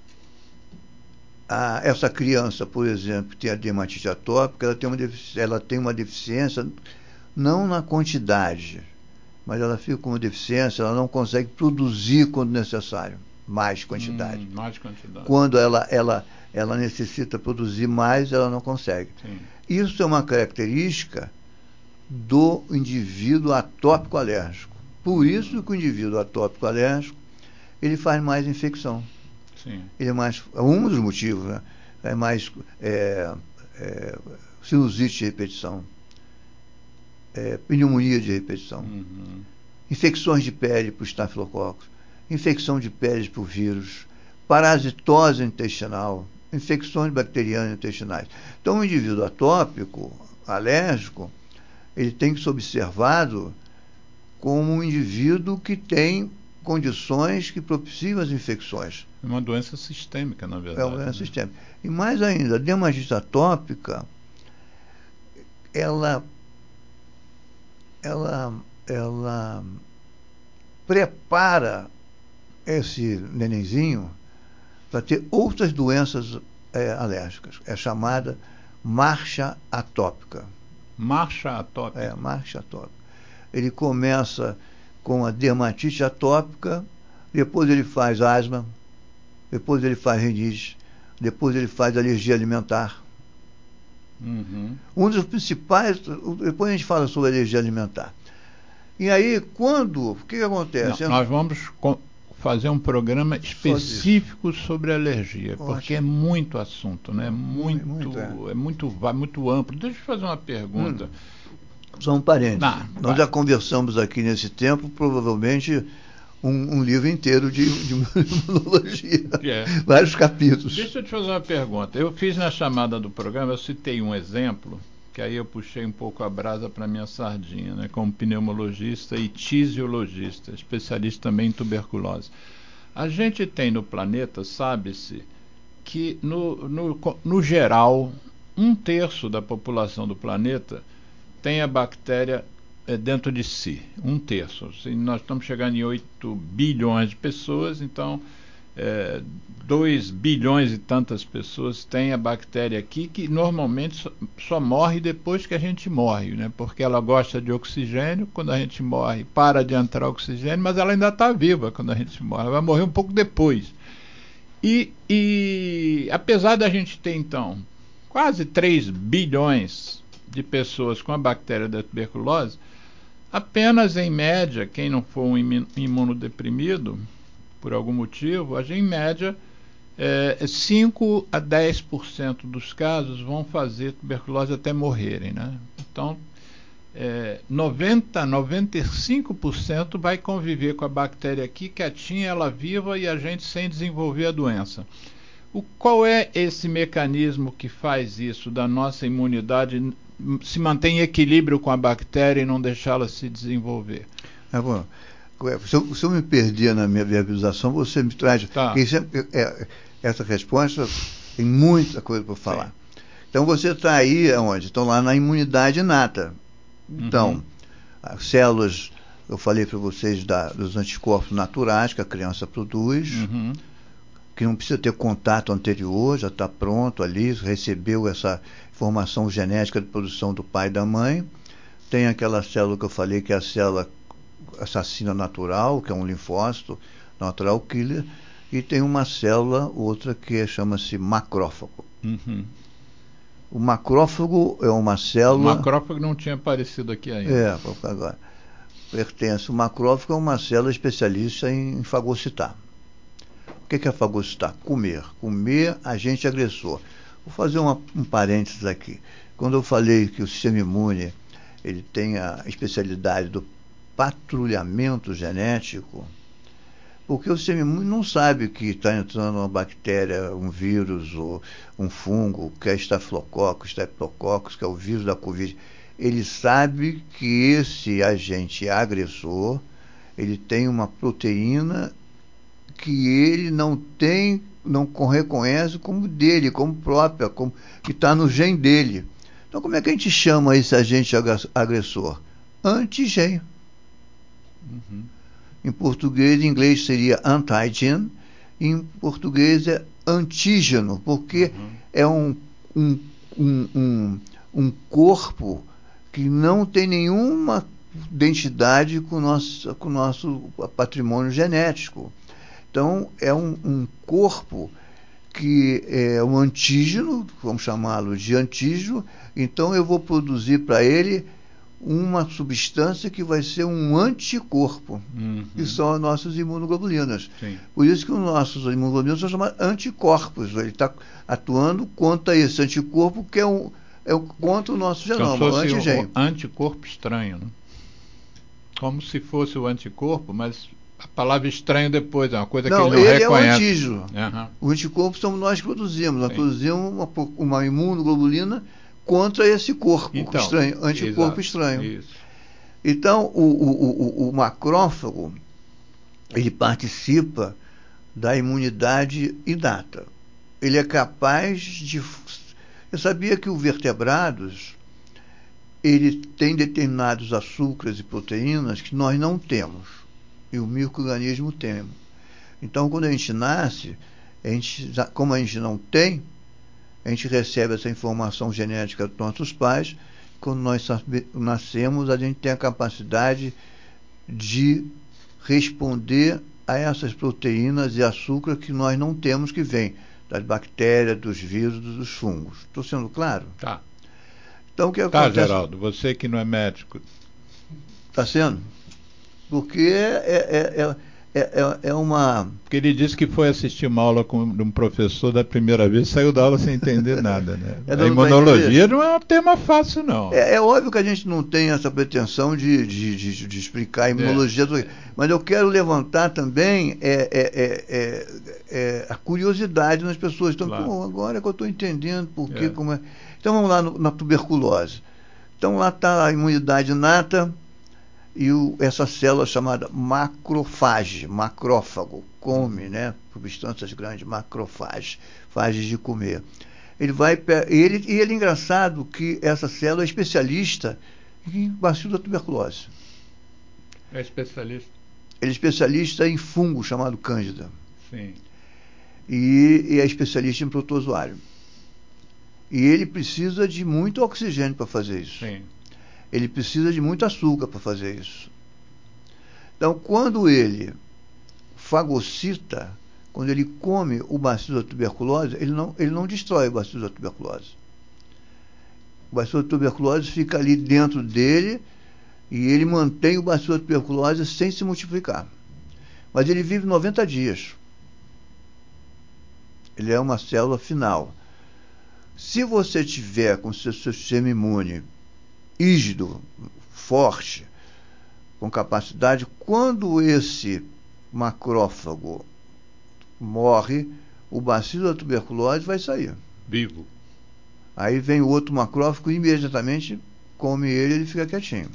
essa criança, por exemplo, que tem a dermatite atópica, ela tem uma deficiência, não na quantidade, mas ela fica com uma deficiência, ela não consegue produzir quando necessário, mais quantidade. Mais quantidade. Quando ela necessita produzir mais, ela não consegue. Sim. Isso é uma característica do indivíduo atópico alérgico. Por isso que o indivíduo atópico alérgico, ele faz mais infecção. Sim. Ele é mais, um dos motivos, né? É mais sinusite de repetição, pneumonia de repetição, infecções de pele por estafilococos, infecção de pele por vírus, parasitose intestinal, infecções bacterianas intestinais. Então, o indivíduo atópico, alérgico, ele tem que ser observado como um indivíduo que tem condições que propiciam as infecções. É uma doença sistêmica, na verdade. É uma doença sistêmica. E mais ainda, a dermatite atópica, ela prepara esse nenenzinho para ter outras doenças alérgicas. É chamada marcha atópica. Marcha atópica? Marcha atópica. Ele começa com a dermatite atópica, depois ele faz asma, depois ele faz rinite, depois ele faz alergia alimentar. Um dos principais, depois a gente fala sobre alergia alimentar. E aí, o que acontece? Nós vamos fazer um programa específico sobre alergia, porque é muito assunto, né? É muito amplo. Deixa eu fazer uma pergunta. Só um parênteses. Nós já conversamos aqui nesse tempo, provavelmente, um livro inteiro de imunologia. Vários capítulos. Deixa eu te fazer uma pergunta. Eu fiz na chamada do programa, eu citei um exemplo, que aí eu puxei um pouco a brasa para minha sardinha, né, como pneumologista e tisiologista, especialista também em tuberculose. A gente tem no planeta, sabe-se, que no geral, 1/3 da população do planeta tem a bactéria dentro de si, 1/3. Nós estamos chegando em 8 bilhões de pessoas, então 2 bilhões e tantas pessoas têm a bactéria aqui, que normalmente só morre depois que a gente morre, né? Porque ela gosta de oxigênio. Quando a gente morre, para de entrar oxigênio, mas ela ainda está viva quando a gente morre. Ela vai morrer um pouco depois. E apesar da gente ter, então, quase 3 bilhões de pessoas com a bactéria da tuberculose, apenas, em média, quem não for um imunodeprimido, por algum motivo, em média, 5 a 10% dos casos vão fazer tuberculose até morrerem, né? Então, 95% vai conviver com a bactéria aqui, quietinha, ela viva, e a gente sem desenvolver a doença. Qual é esse mecanismo que faz isso, da nossa imunidade se manter em equilíbrio com a bactéria e não deixá-la se desenvolver? Bom, se eu me perder na minha verbalização, você me traz. Tá. Essa resposta tem muita coisa para falar. Sim. Então você está aí onde? Estão lá na imunidade inata. Então, as células, eu falei para vocês dos anticorpos naturais que a criança produz, que não precisa ter contato anterior, já está pronto ali, recebeu essa informação genética de produção do pai e da mãe. Tem aquela célula que eu falei, que é a célula assassina natural, que é um linfócito natural killer, e tem uma célula, outra, que chama-se macrófago. O macrófago é uma célula... O macrófago não tinha aparecido aqui ainda. Agora pertence. O macrófago é uma célula especialista em fagocitar. O que é fagocitar? Comer. Comer agente agressor. Vou fazer um parênteses aqui. Quando eu falei que o sistema imune ele tem a especialidade do patrulhamento genético, porque o sistema imune não sabe que está entrando uma bactéria, um vírus ou um fungo, que é estafilococcus, que é o vírus da Covid. Ele sabe que esse agente agressor, ele tem uma proteína que ele não reconhece como dele, como própria, que está no gene dele. Então, como é que a gente chama esse agente agressor? Antigênio. Em português, em inglês seria antigen, em português é antígeno, porque é um corpo que não tem nenhuma identidade com o nosso patrimônio genético. Então, é um corpo que é um antígeno, vamos chamá-lo de antígeno. Então, eu vou produzir para ele uma substância que vai ser um anticorpo, que são as nossas imunoglobulinas. Sim. Por isso que os nossos imunoglobulinas são chamados anticorpos. Ele está atuando contra esse anticorpo, que é contra o nosso genoma, então, o antigênio. Um anticorpo estranho, né? Como se fosse o anticorpo, mas a palavra estranho depois, é uma coisa que ele não reconhece. Não, ele é o antígeno. O anticorpo somos nós que produzimos. Nós produzimos uma imunoglobulina contra esse corpo estranho, anticorpo estranho. Isso. Então, o macrófago, ele participa da imunidade inata. Ele é capaz de... Eu sabia que os vertebrados, ele tem determinados açúcares e proteínas que nós não temos, e o micro-organismo tem. Então, quando a gente nasce, como a gente não tem, a gente recebe essa informação genética dos nossos pais. Quando nós nascemos, a gente tem a capacidade de responder a essas proteínas e açúcar que nós não temos, que vêm das bactérias, dos vírus, dos fungos. Estou sendo claro? Tá. Então, o que acontece... Tá, Geraldo, você que não é médico. Está sendo? Porque é uma... Porque ele disse que foi assistir uma aula de um professor da primeira vez, saiu da aula sem entender nada, né? A imunologia não é um tema fácil, não. É óbvio que a gente não tem essa pretensão de explicar a imunologia, mas eu quero levantar também a curiosidade nas pessoas. Então, claro. Agora é que eu estou entendendo por quê, como é. Então vamos lá na tuberculose. Então lá está a imunidade inata, e essa célula chamada macrófago, come, né? Substâncias grandes, macrófage, fages de comer. Ele é engraçado que essa célula é especialista em bacilo da tuberculose. É especialista? Ele é especialista em fungo chamado Cândida. Sim. e é especialista em protozoário. E ele precisa de muito oxigênio para fazer isso. Sim. Ele precisa de muito açúcar para fazer isso. Então, quando ele fagocita, quando ele come o bacilo da tuberculose, ele não destrói o bacilo da tuberculose. O bacilo da tuberculose fica ali dentro dele e ele mantém o bacilo da tuberculose sem se multiplicar. Mas ele vive 90 dias. Ele é uma célula final. Se você tiver com seu sistema imune rígido, forte, com capacidade, quando esse macrófago morre, o bacilo da tuberculose vai sair. Vivo. Aí vem o outro macrófago e imediatamente come ele fica quietinho.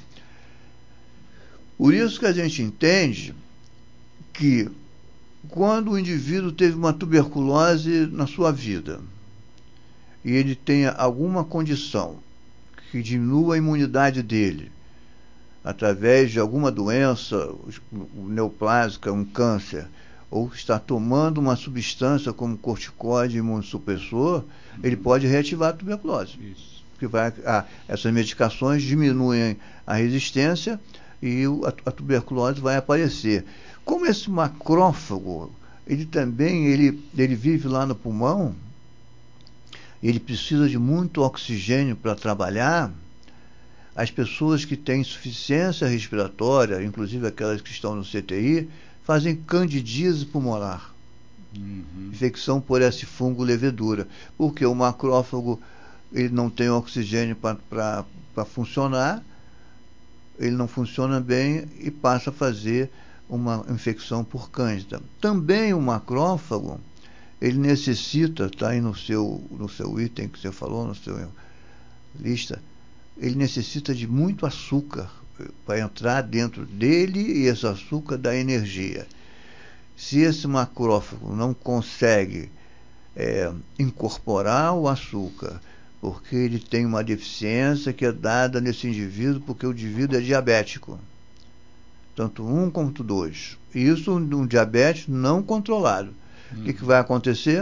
Por isso que a gente entende que quando o indivíduo teve uma tuberculose na sua vida e ele tenha alguma condição que diminua a imunidade dele através de alguma doença neoplásica, um câncer, ou está tomando uma substância como corticóide imunossupressor, ele pode reativar a tuberculose. Isso. Porque essas medicações diminuem a resistência e a tuberculose vai aparecer. Como esse macrófago, ele também ele vive lá no pulmão, ele precisa de muito oxigênio para trabalhar. As pessoas que têm insuficiência respiratória, inclusive aquelas que estão no CTI, fazem candidíase pulmonar. Infecção por esse fungo levedura. Porque o macrófago ele não tem oxigênio para funcionar, ele não funciona bem e passa a fazer uma infecção por cândida. Também o macrófago, ele necessita, está aí no seu item que você falou, na sua lista, ele necessita de muito açúcar para entrar dentro dele e esse açúcar dá energia. Se esse macrófago não consegue incorporar o açúcar, porque ele tem uma deficiência que é dada nesse indivíduo, porque o indivíduo é diabético, tanto 1 quanto 2. E isso um diabetes não controlado. O que vai acontecer?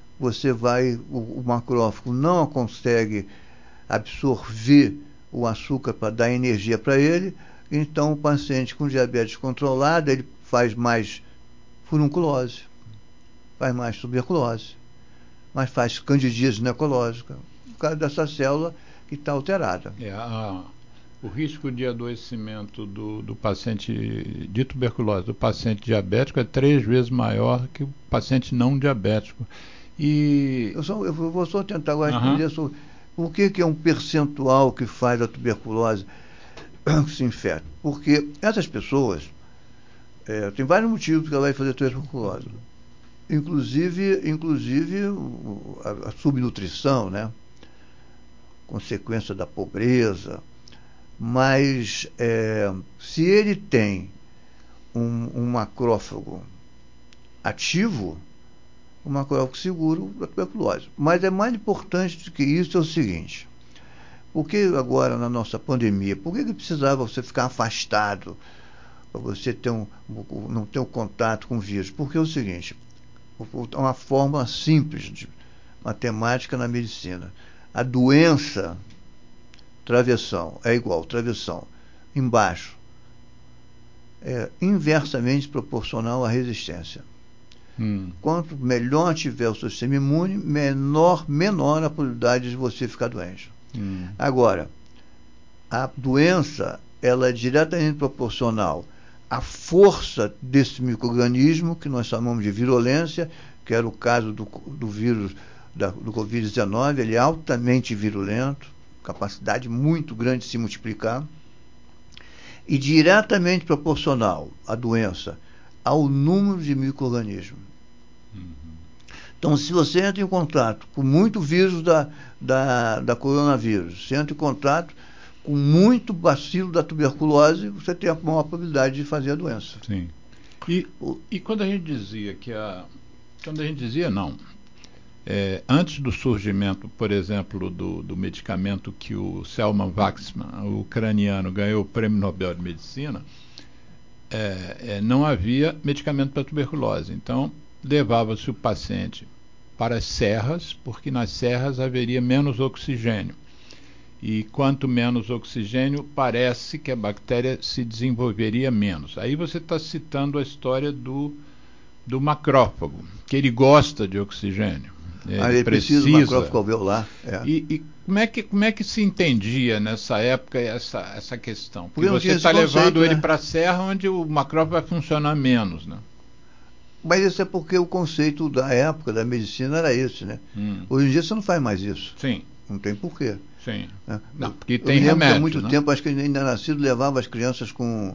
O macrófago não consegue absorver o açúcar para dar energia para ele, então o paciente com diabetes controlado, ele faz mais furunculose, faz mais tuberculose, mas faz candidíase necológica, por causa dessa célula que está alterada. O risco de adoecimento do paciente de tuberculose, do paciente diabético, é 3 vezes maior que o paciente não diabético. E eu vou só tentar agora responder sobre por que é um percentual que faz a tuberculose se infecta. Porque essas pessoas, tem vários motivos que ela vai fazer tuberculose. Inclusive a subnutrição, né? Consequência da pobreza. Mas se ele tem um macrófago ativo, o macrófago segura a tuberculose. Mas é mais importante do que isso é o seguinte: porque agora na nossa pandemia, por que precisava você ficar afastado para você não ter um contato com o vírus? Porque é o seguinte, uma fórmula simples de matemática na medicina: a doença travessão é igual travessão embaixo é inversamente proporcional à resistência. Quanto melhor tiver o seu sistema imune, menor a probabilidade de você ficar doente. Agora, a doença ela é diretamente proporcional à força desse micro-organismo, que nós chamamos de virulência, que era o caso do vírus do Covid-19, ele é altamente virulento, capacidade muito grande de se multiplicar, e diretamente proporcional à doença ao número de micro-organismos. Então, se você entra em contato com muito vírus da coronavírus, se entra em contato com muito bacilo da tuberculose, você tem a maior probabilidade de fazer a doença. Sim. E quando a gente dizia antes do surgimento, por exemplo, do medicamento que o Selman Waksman, o ucraniano, ganhou o Prêmio Nobel de Medicina, não havia medicamento para tuberculose. Então, levava-se o paciente para as serras, porque nas serras haveria menos oxigênio. E quanto menos oxigênio, parece que a bactéria se desenvolveria menos. Aí você está citando a história do macrófago, que ele gosta de oxigênio. Ele precisa do macrófago alveolar. E como é que se entendia nessa época essa questão? Porque não você está levando ele né? para a serra, onde o macrófago vai funcionar menos, né? Mas isso é porque o conceito da época da medicina era esse, né? Hoje em dia você não faz mais isso. Sim. Não tem porquê. Sim. Né? Não, porque tem eu me lembro remédio, que há muito né? tempo, acho que ainda nascido, levava as crianças com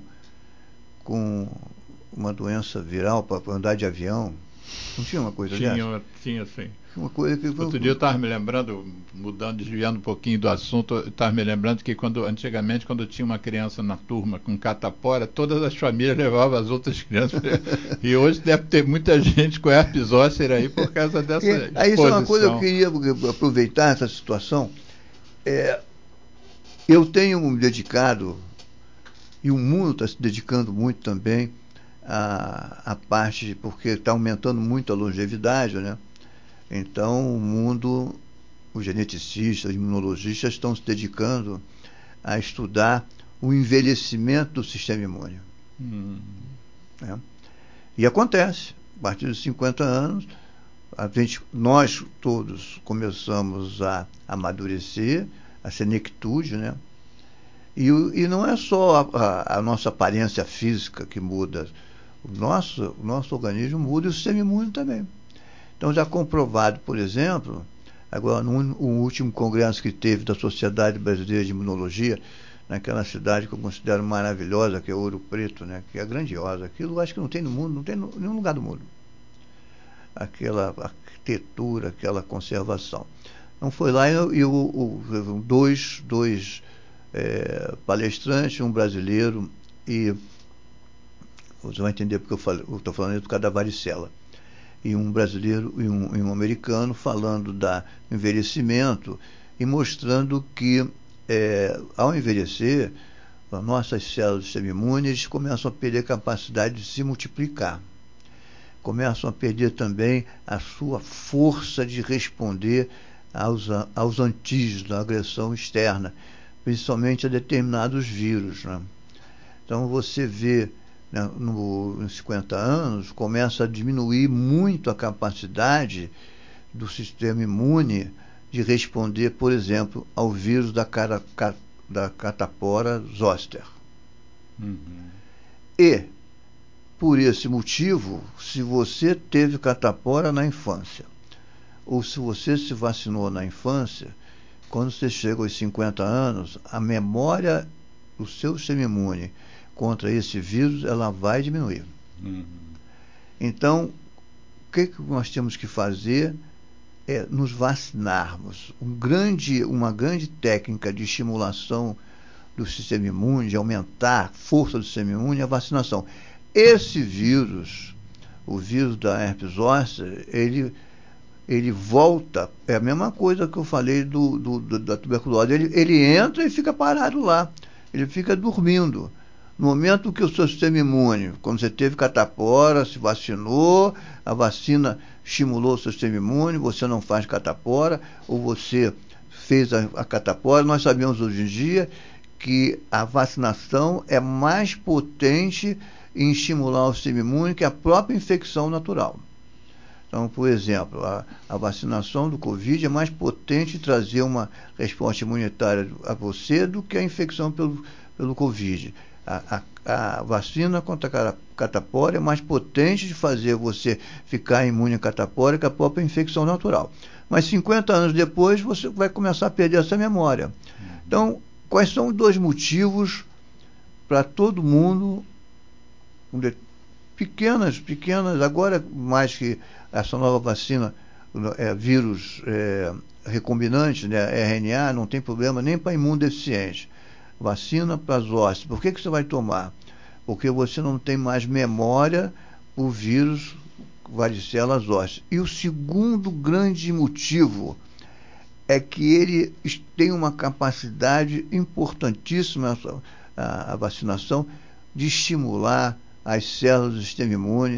uma doença viral para andar de avião. Não tinha uma coisa dessa? Tinha, sim. Uma coisa que... Outro dia eu estava me lembrando, desviando um pouquinho do assunto, eu estava me lembrando que antigamente, quando tinha uma criança na turma com catapora, todas as famílias levavam as outras crianças. E hoje deve ter muita gente com herpes zoster aí por causa dessa exposição. Aí isso é uma coisa que eu queria aproveitar essa situação. Eu tenho me dedicado, e o mundo está se dedicando muito também, a parte, porque está aumentando muito a longevidade, né? Então, o mundo, os geneticistas, os imunologistas estão se dedicando a estudar o envelhecimento do sistema imune. Né? E acontece, a partir dos 50 anos, nós todos começamos a amadurecer, a senectude, né? E não é só a nossa aparência física que muda, o nosso organismo muda e o sistema imune também. Então, já comprovado, por exemplo, agora no último congresso que teve da Sociedade Brasileira de Imunologia, naquela cidade que eu considero maravilhosa, que é Ouro Preto, né, que é grandiosa. Aquilo acho que não tem no mundo, não tem em nenhum lugar do mundo. Aquela arquitetura, aquela conservação. Então, foi lá e dois palestrantes, um brasileiro e... Você vai entender porque eu estou falando isso por causa da varicela. E um brasileiro e um americano falando do envelhecimento e mostrando que, ao envelhecer, as nossas células do sistema imune começam a perder a capacidade de se multiplicar. Começam a perder também a sua força de responder aos antígenos da agressão externa, principalmente a determinados vírus, né? Então você vê, né, nos 50 anos, começa a diminuir muito a capacidade do sistema imune de responder, por exemplo, ao vírus da catapora zoster. E, por esse motivo, se você teve catapora na infância, ou se você se vacinou na infância, quando você chega aos 50 anos, a memória do seu sistema imune contra esse vírus, ela vai diminuir. Então, o que nós temos que fazer é nos vacinarmos. Uma grande técnica de estimulação do sistema imune, de aumentar a força do sistema imune, é a vacinação. Esse vírus, o vírus da herpes zoster, ele volta, é a mesma coisa que eu falei da tuberculose, ele entra e fica parado lá, ele fica dormindo. No momento que o seu sistema imune, quando você teve catapora, se vacinou, a vacina estimulou o seu sistema imune, você não faz catapora, ou você fez a catapora, nós sabemos hoje em dia que a vacinação é mais potente em estimular o sistema imune que a própria infecção natural. Então, por exemplo, a vacinação do Covid é mais potente em trazer uma resposta imunitária a você do que a infecção pelo Covid. A vacina contra a catapora é mais potente de fazer você ficar imune à catapora que a própria infecção natural. Mas 50 anos depois você vai começar a perder essa memória. Então, quais são os dois motivos para todo mundo, pequenas, agora mais que essa nova vacina, vírus recombinante, né, RNA, não tem problema nem para imunodeficiente. Vacina para zoster. Por que você vai tomar? Porque você não tem mais memória o vírus varicela zoster. E o segundo grande motivo é que ele tem uma capacidade importantíssima, a vacinação, de estimular as células do sistema imune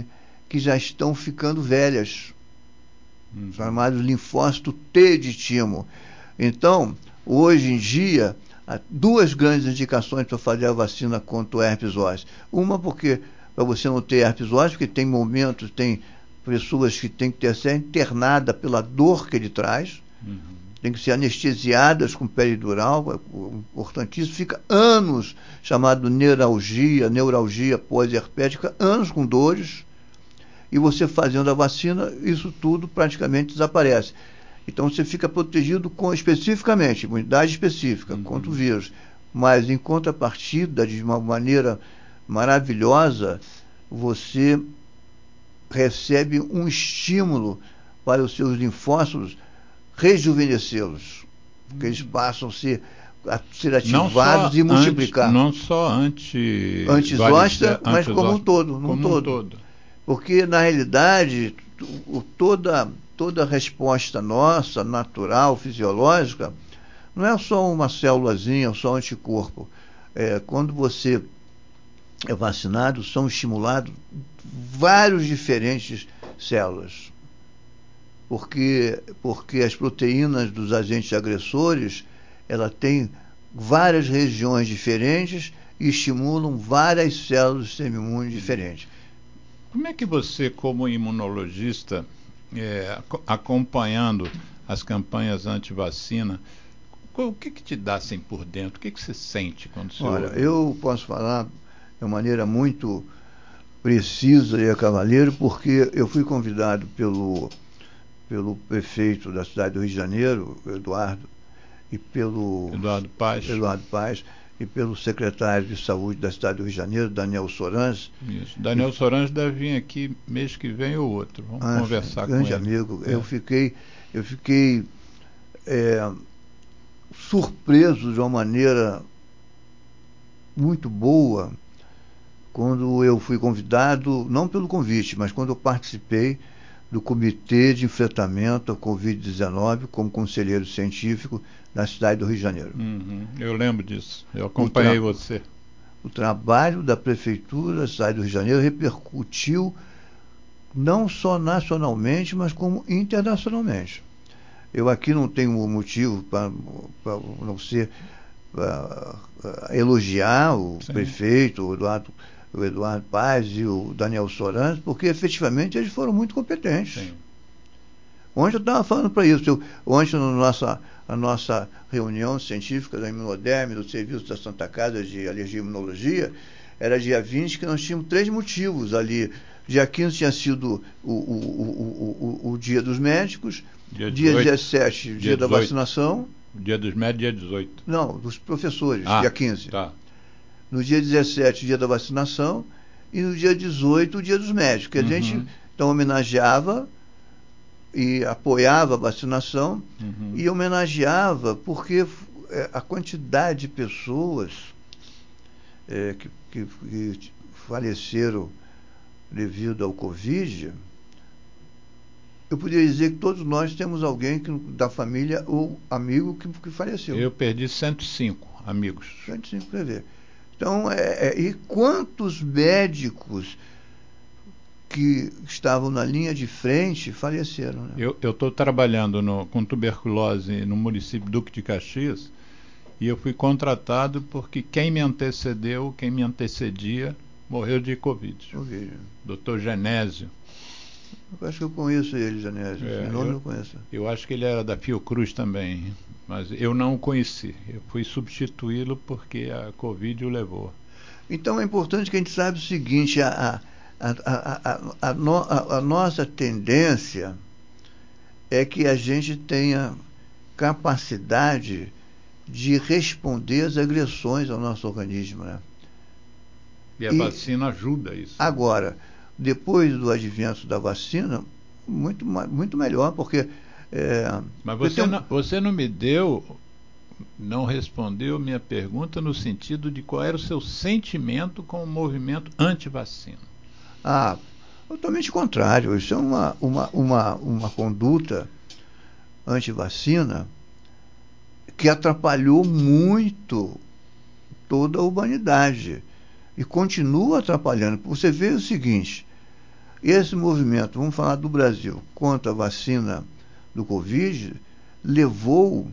que já estão ficando velhas, chamados linfócitos T de timo. Então, hoje em dia, há duas grandes indicações para fazer a vacina contra o herpes zoster. Uma, porque para você não ter herpes zoster, porque tem momentos, tem pessoas que têm que ser internadas pela dor que ele traz, tem que ser anestesiadas com peridural, é importantíssimo, fica anos, chamado neuralgia pós-herpética, anos com dores, e você fazendo a vacina, isso tudo praticamente desaparece. Então você fica protegido especificamente, imunidade específica contra o vírus, mas em contrapartida, de uma maneira maravilhosa, você recebe um estímulo para os seus linfócitos rejuvenescê-los, porque eles passam a ser ativados e multiplicar. Não só anti-zoster, mas como um todo. Porque, na realidade, toda resposta nossa, natural, fisiológica, não é só uma célulazinha, só um anticorpo. Quando você é vacinado, são estimulados vários diferentes células. Porque as proteínas dos agentes agressores, ela tem várias regiões diferentes e estimulam várias células do sistema imune diferentes. Como é que você, como imunologista, acompanhando as campanhas anti-vacina, o que te dá assim por dentro? O que você sente quando você Olha, ouve? eu posso falar de uma maneira muito precisa e a cavaleiro, porque eu fui convidado pelo prefeito da cidade do Rio de Janeiro, Eduardo Paes, e pelo secretário de saúde da cidade do Rio de Janeiro, Daniel Sorange. Isso. Daniel Sorange deve vir aqui mês que vem ou outro. Vamos conversar com ele. Grande amigo. Eu fiquei surpreso de uma maneira muito boa quando eu fui convidado, não pelo convite, mas quando eu participei do Comitê de Enfrentamento à Covid-19 como conselheiro científico na cidade do Rio de Janeiro. Eu lembro disso, eu acompanhei você. O trabalho da Prefeitura da cidade do Rio de Janeiro repercutiu não só nacionalmente, mas como internacionalmente. Eu aqui não tenho motivo para não ser elogiar o prefeito, o Eduardo Paes e o Daniel Sorange, porque efetivamente eles foram muito competentes. Sim. Ontem eu estava falando para isso. Ontem, na nossa reunião científica da Imunoderm, do Serviço da Santa Casa de Alergia e Imunologia, era dia 20 que nós tínhamos 3 motivos ali. Dia 15 tinha sido o Dia dos Médicos, dia 17, dia da vacinação. Dia dos médicos, dia 18. Não, dos professores, dia 15. Tá. No dia 17, dia da vacinação, e no dia 18, o dia dos médicos. Que a gente então homenageava e apoiava a vacinação e homenageava porque a quantidade de pessoas que faleceram devido ao Covid, eu poderia dizer que todos nós temos alguém da família ou amigo que faleceu. Eu perdi 105 amigos. 105, para ver. Então, e quantos médicos que estavam na linha de frente faleceram? Né? Eu estou trabalhando com tuberculose no município de Duque de Caxias e eu fui contratado porque quem me antecedia morreu de Covid. Dr. Genésio. Eu acho que eu conheço ele, Genésio. Esse nome eu conheço. Eu acho que ele era da Fiocruz também, mas eu não o conheci. Eu fui substituí-lo porque a Covid o levou. Então é importante que a gente saiba o seguinte, a nossa tendência é que a gente tenha capacidade de responder às agressões ao nosso organismo. Né? E a vacina ajuda isso. Agora, depois do advento da vacina, muito melhor, porque... Mas você não respondeu minha pergunta no sentido de qual era o seu sentimento com o movimento anti-vacina. Totalmente contrário. Isso é uma conduta anti-vacina que atrapalhou muito toda a humanidade e continua atrapalhando. Você vê o seguinte, Esse movimento, vamos falar do Brasil, contra a vacina do Covid, levou,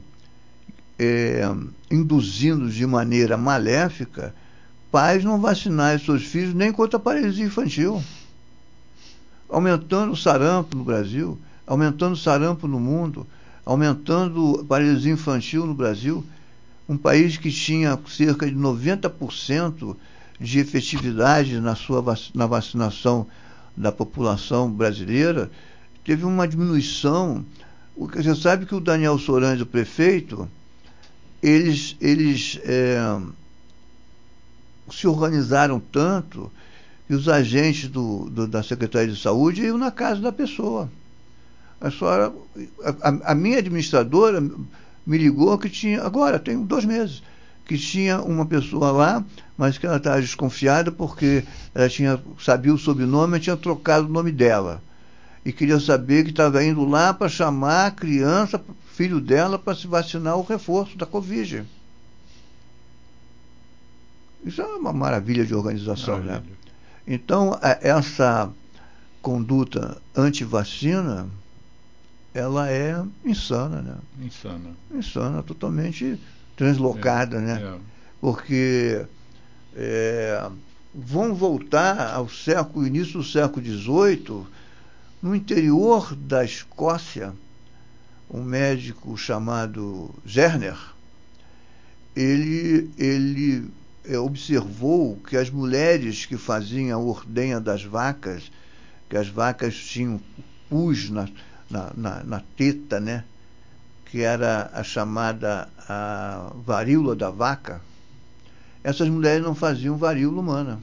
induzindo de maneira maléfica, pais não vacinarem seus filhos nem contra a paralisia infantil, aumentando o sarampo no Brasil, aumentando o sarampo no mundo, aumentando a paralisia infantil no Brasil, um país que tinha cerca de 90% de efetividade na vacinação da população brasileira, teve uma diminuição. Você sabe que o Daniel Sorange, o prefeito, eles se organizaram tanto que os agentes da Secretaria de Saúde iam na casa da pessoa. A minha administradora me ligou que tinha, agora, tem 2 meses, que tinha uma pessoa lá, mas que ela estava desconfiada porque ela sabia o sobrenome e tinha trocado o nome dela. E queria saber que estava indo lá para chamar a criança, filho dela, para se vacinar o reforço da Covid. Isso é uma maravilha de organização, né? Então, essa conduta anti-vacina, ela é insana, né? Insana, totalmente translocada, né? Porque vão voltar ao início do século XVIII, no interior da Escócia, um médico chamado Jerner, ele observou que as mulheres que faziam a ordenha das vacas, que as vacas tinham pus na teta, né? Que era a chamada a varíola da vaca, essas mulheres não faziam varíola humana.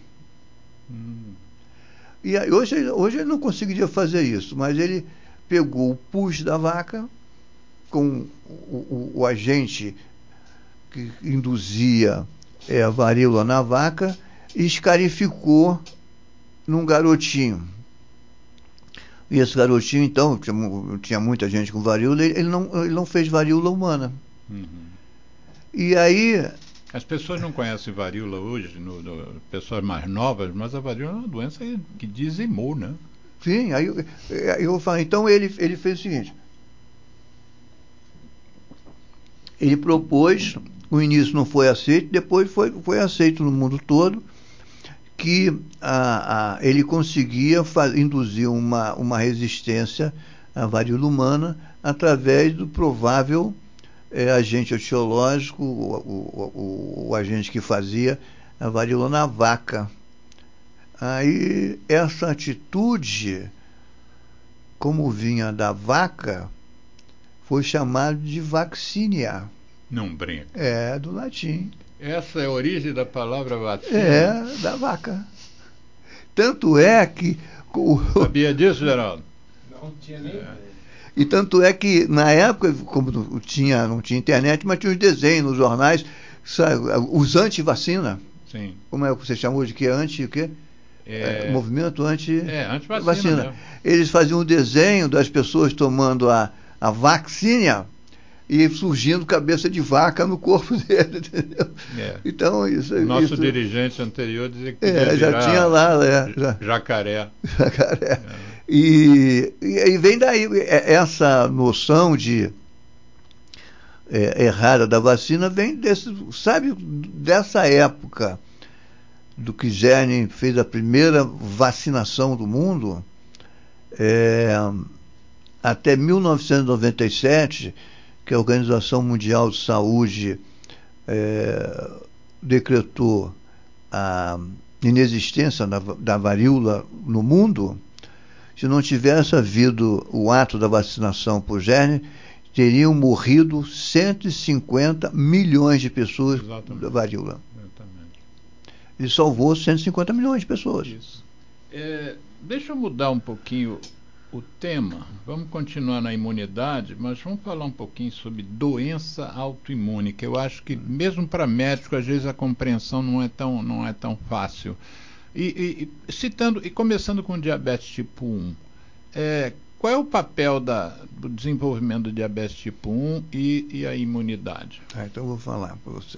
E aí, hoje ele não conseguiria fazer isso, mas ele pegou o pus da vaca com o agente que induzia a varíola na vaca e escarificou num garotinho. E esse garotinho, então, tinha muita gente com varíola, ele não fez varíola humana. E aí... As pessoas não conhecem varíola hoje, pessoas mais novas, mas a varíola é uma doença que dizimou, né? Sim, aí eu falei, então ele fez o seguinte, ele propôs, no início não foi aceito, depois foi aceito no mundo todo, que ele conseguia induzir uma resistência à varíola humana através do provável agente etiológico, o agente que fazia a varíola na vaca. Aí essa atitude, como vinha da vaca, foi chamada de vaccinia. Não brinca. É, do latim. Essa é a origem da palavra vacina? É, da vaca. Tanto é que... Sabia disso, Geraldo? Não tinha nem ideia. E tanto é que, na época, como não tinha internet, mas tinha os desenhos nos jornais, sabe, os anti-vacina. Sim. Como é que você chamou de que? O quê? Movimento anti-vacina. Eles faziam um desenho das pessoas tomando a vacina e surgindo cabeça de vaca no corpo dele, entendeu? Então, Nosso dirigente anterior dizia que já tinha lá, jacaré. E vem daí essa noção de errada da vacina, vem dessa época do que Jenner fez a primeira vacinação do mundo, até 1997, que a Organização Mundial de Saúde decretou a inexistência da varíola no mundo. Se não tivesse havido o ato da vacinação por Jenner, teriam morrido 150 milhões de pessoas da varíola. Exatamente. Ele salvou 150 milhões de pessoas. Isso. Deixa eu mudar um pouquinho o tema. Vamos continuar na imunidade, mas vamos falar um pouquinho sobre doença autoimune, que eu acho que mesmo para médico às vezes a compreensão não é tão fácil. E começando com diabetes tipo 1, qual é o papel do desenvolvimento do diabetes tipo 1 e a imunidade? Então eu vou falar para você.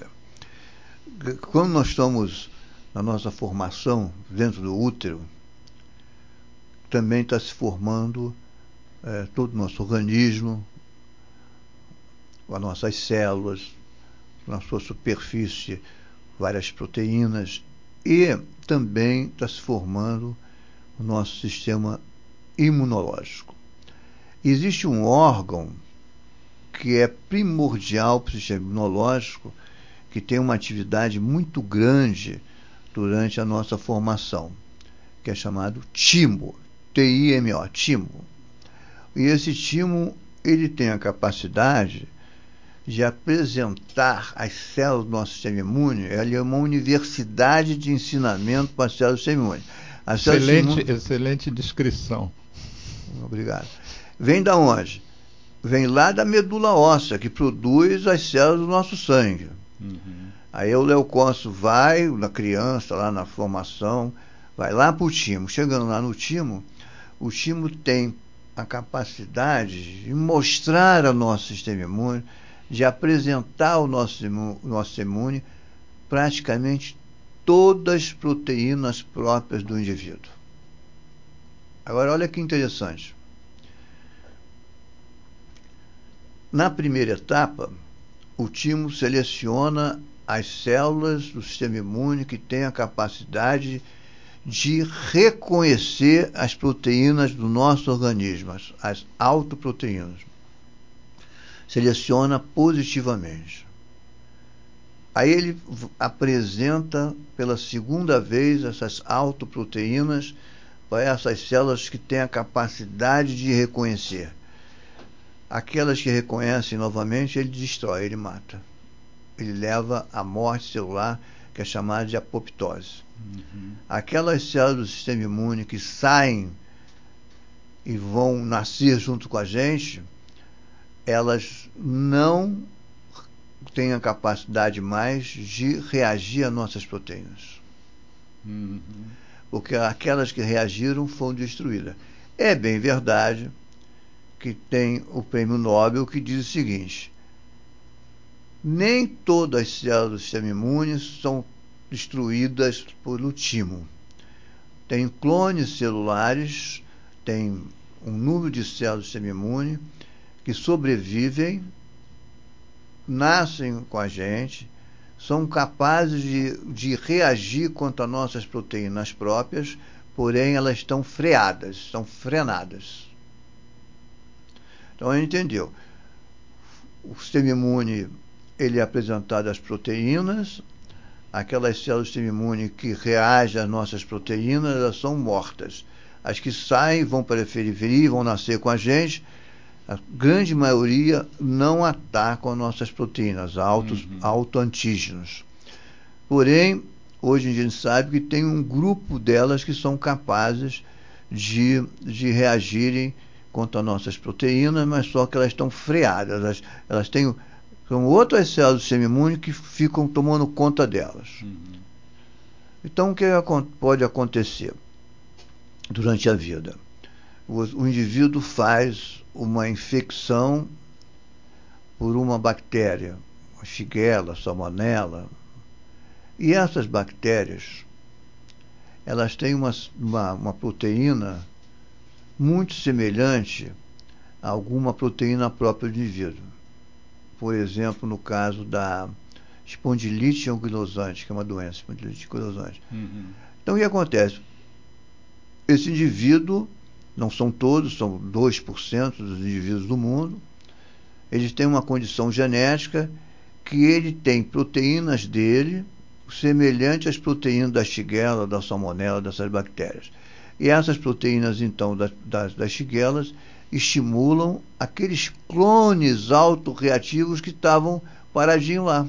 Quando nós estamos na nossa formação dentro do útero, também está se formando todo o nosso organismo, as nossas células, na sua superfície, várias proteínas, e também está se formando o nosso sistema imunológico. Existe um órgão que é primordial para o sistema imunológico, que tem uma atividade muito grande durante a nossa formação, que é chamado timo, T-I-M-O, timo. E esse timo, ele tem a capacidade de apresentar as células do nosso sistema imune. Ele é uma universidade de ensinamento para as células do sistema imune. Excelente descrição. Obrigado. Vem da onde? Vem lá da medula óssea, que produz as células do nosso sangue. Uhum. Aí o leucócito vai, na criança, lá na formação, vai lá para o timo. Chegando lá no timo, o timo tem a capacidade de mostrar ao nosso sistema imune, de apresentar ao nosso sistema imune praticamente todas as proteínas próprias do indivíduo. Agora, olha que interessante. Na primeira etapa, o timo seleciona as células do sistema imune que têm a capacidade de reconhecer as proteínas do nosso organismo, as autoproteínas. Seleciona positivamente. Aí ele apresenta pela segunda vez essas autoproteínas para essas células que têm a capacidade de reconhecer. Aquelas que reconhecem novamente, ele destrói, ele mata. Ele leva à morte celular, que é chamada de apoptose. Uhum. Aquelas células do sistema imune que saem e vão nascer junto com a gente, elas não têm a capacidade mais de reagir a nossas proteínas. Uhum. Porque aquelas que reagiram foram destruídas. É bem verdade que tem o prêmio Nobel que diz o seguinte: nem todas as células do sistema imune são destruídas pelo timo. Tem clones celulares, tem um número de células do sistema imune que sobrevivem, nascem com a gente, são capazes de reagir contra nossas proteínas próprias, porém elas estão freadas, estão frenadas. Então a gente entendeu. O sistema imune, ele é apresentado às proteínas, aquelas células do sistema imune que reagem às nossas proteínas, elas são mortas. As que saem, vão para a periferia, vão nascer com a gente, a grande maioria não atacam as nossas proteínas, autoantígenos. Porém, hoje em dia a gente sabe que tem um grupo delas que são capazes de reagirem contra nossas proteínas, mas só que elas estão freadas, elas têm... São outras células do sistema imune que ficam tomando conta delas. Uhum. Então, o que pode acontecer durante a vida? O indivíduo faz uma infecção por uma bactéria, a Shigella, Salmonella, e essas bactérias, elas têm uma proteína muito semelhante a alguma proteína própria do indivíduo. Por exemplo, no caso da espondilite anquilosante, que é uma doença, espondilite anquilosante. Uhum. Então, o que acontece? Esse indivíduo, não são todos, são 2% dos indivíduos do mundo, eles têm uma condição genética que ele tem proteínas dele semelhantes às proteínas da Shigella, da Salmonella, dessas bactérias. E essas proteínas, então, das Shigellas, estimulam aqueles clones autorreativos que estavam paradinhos lá.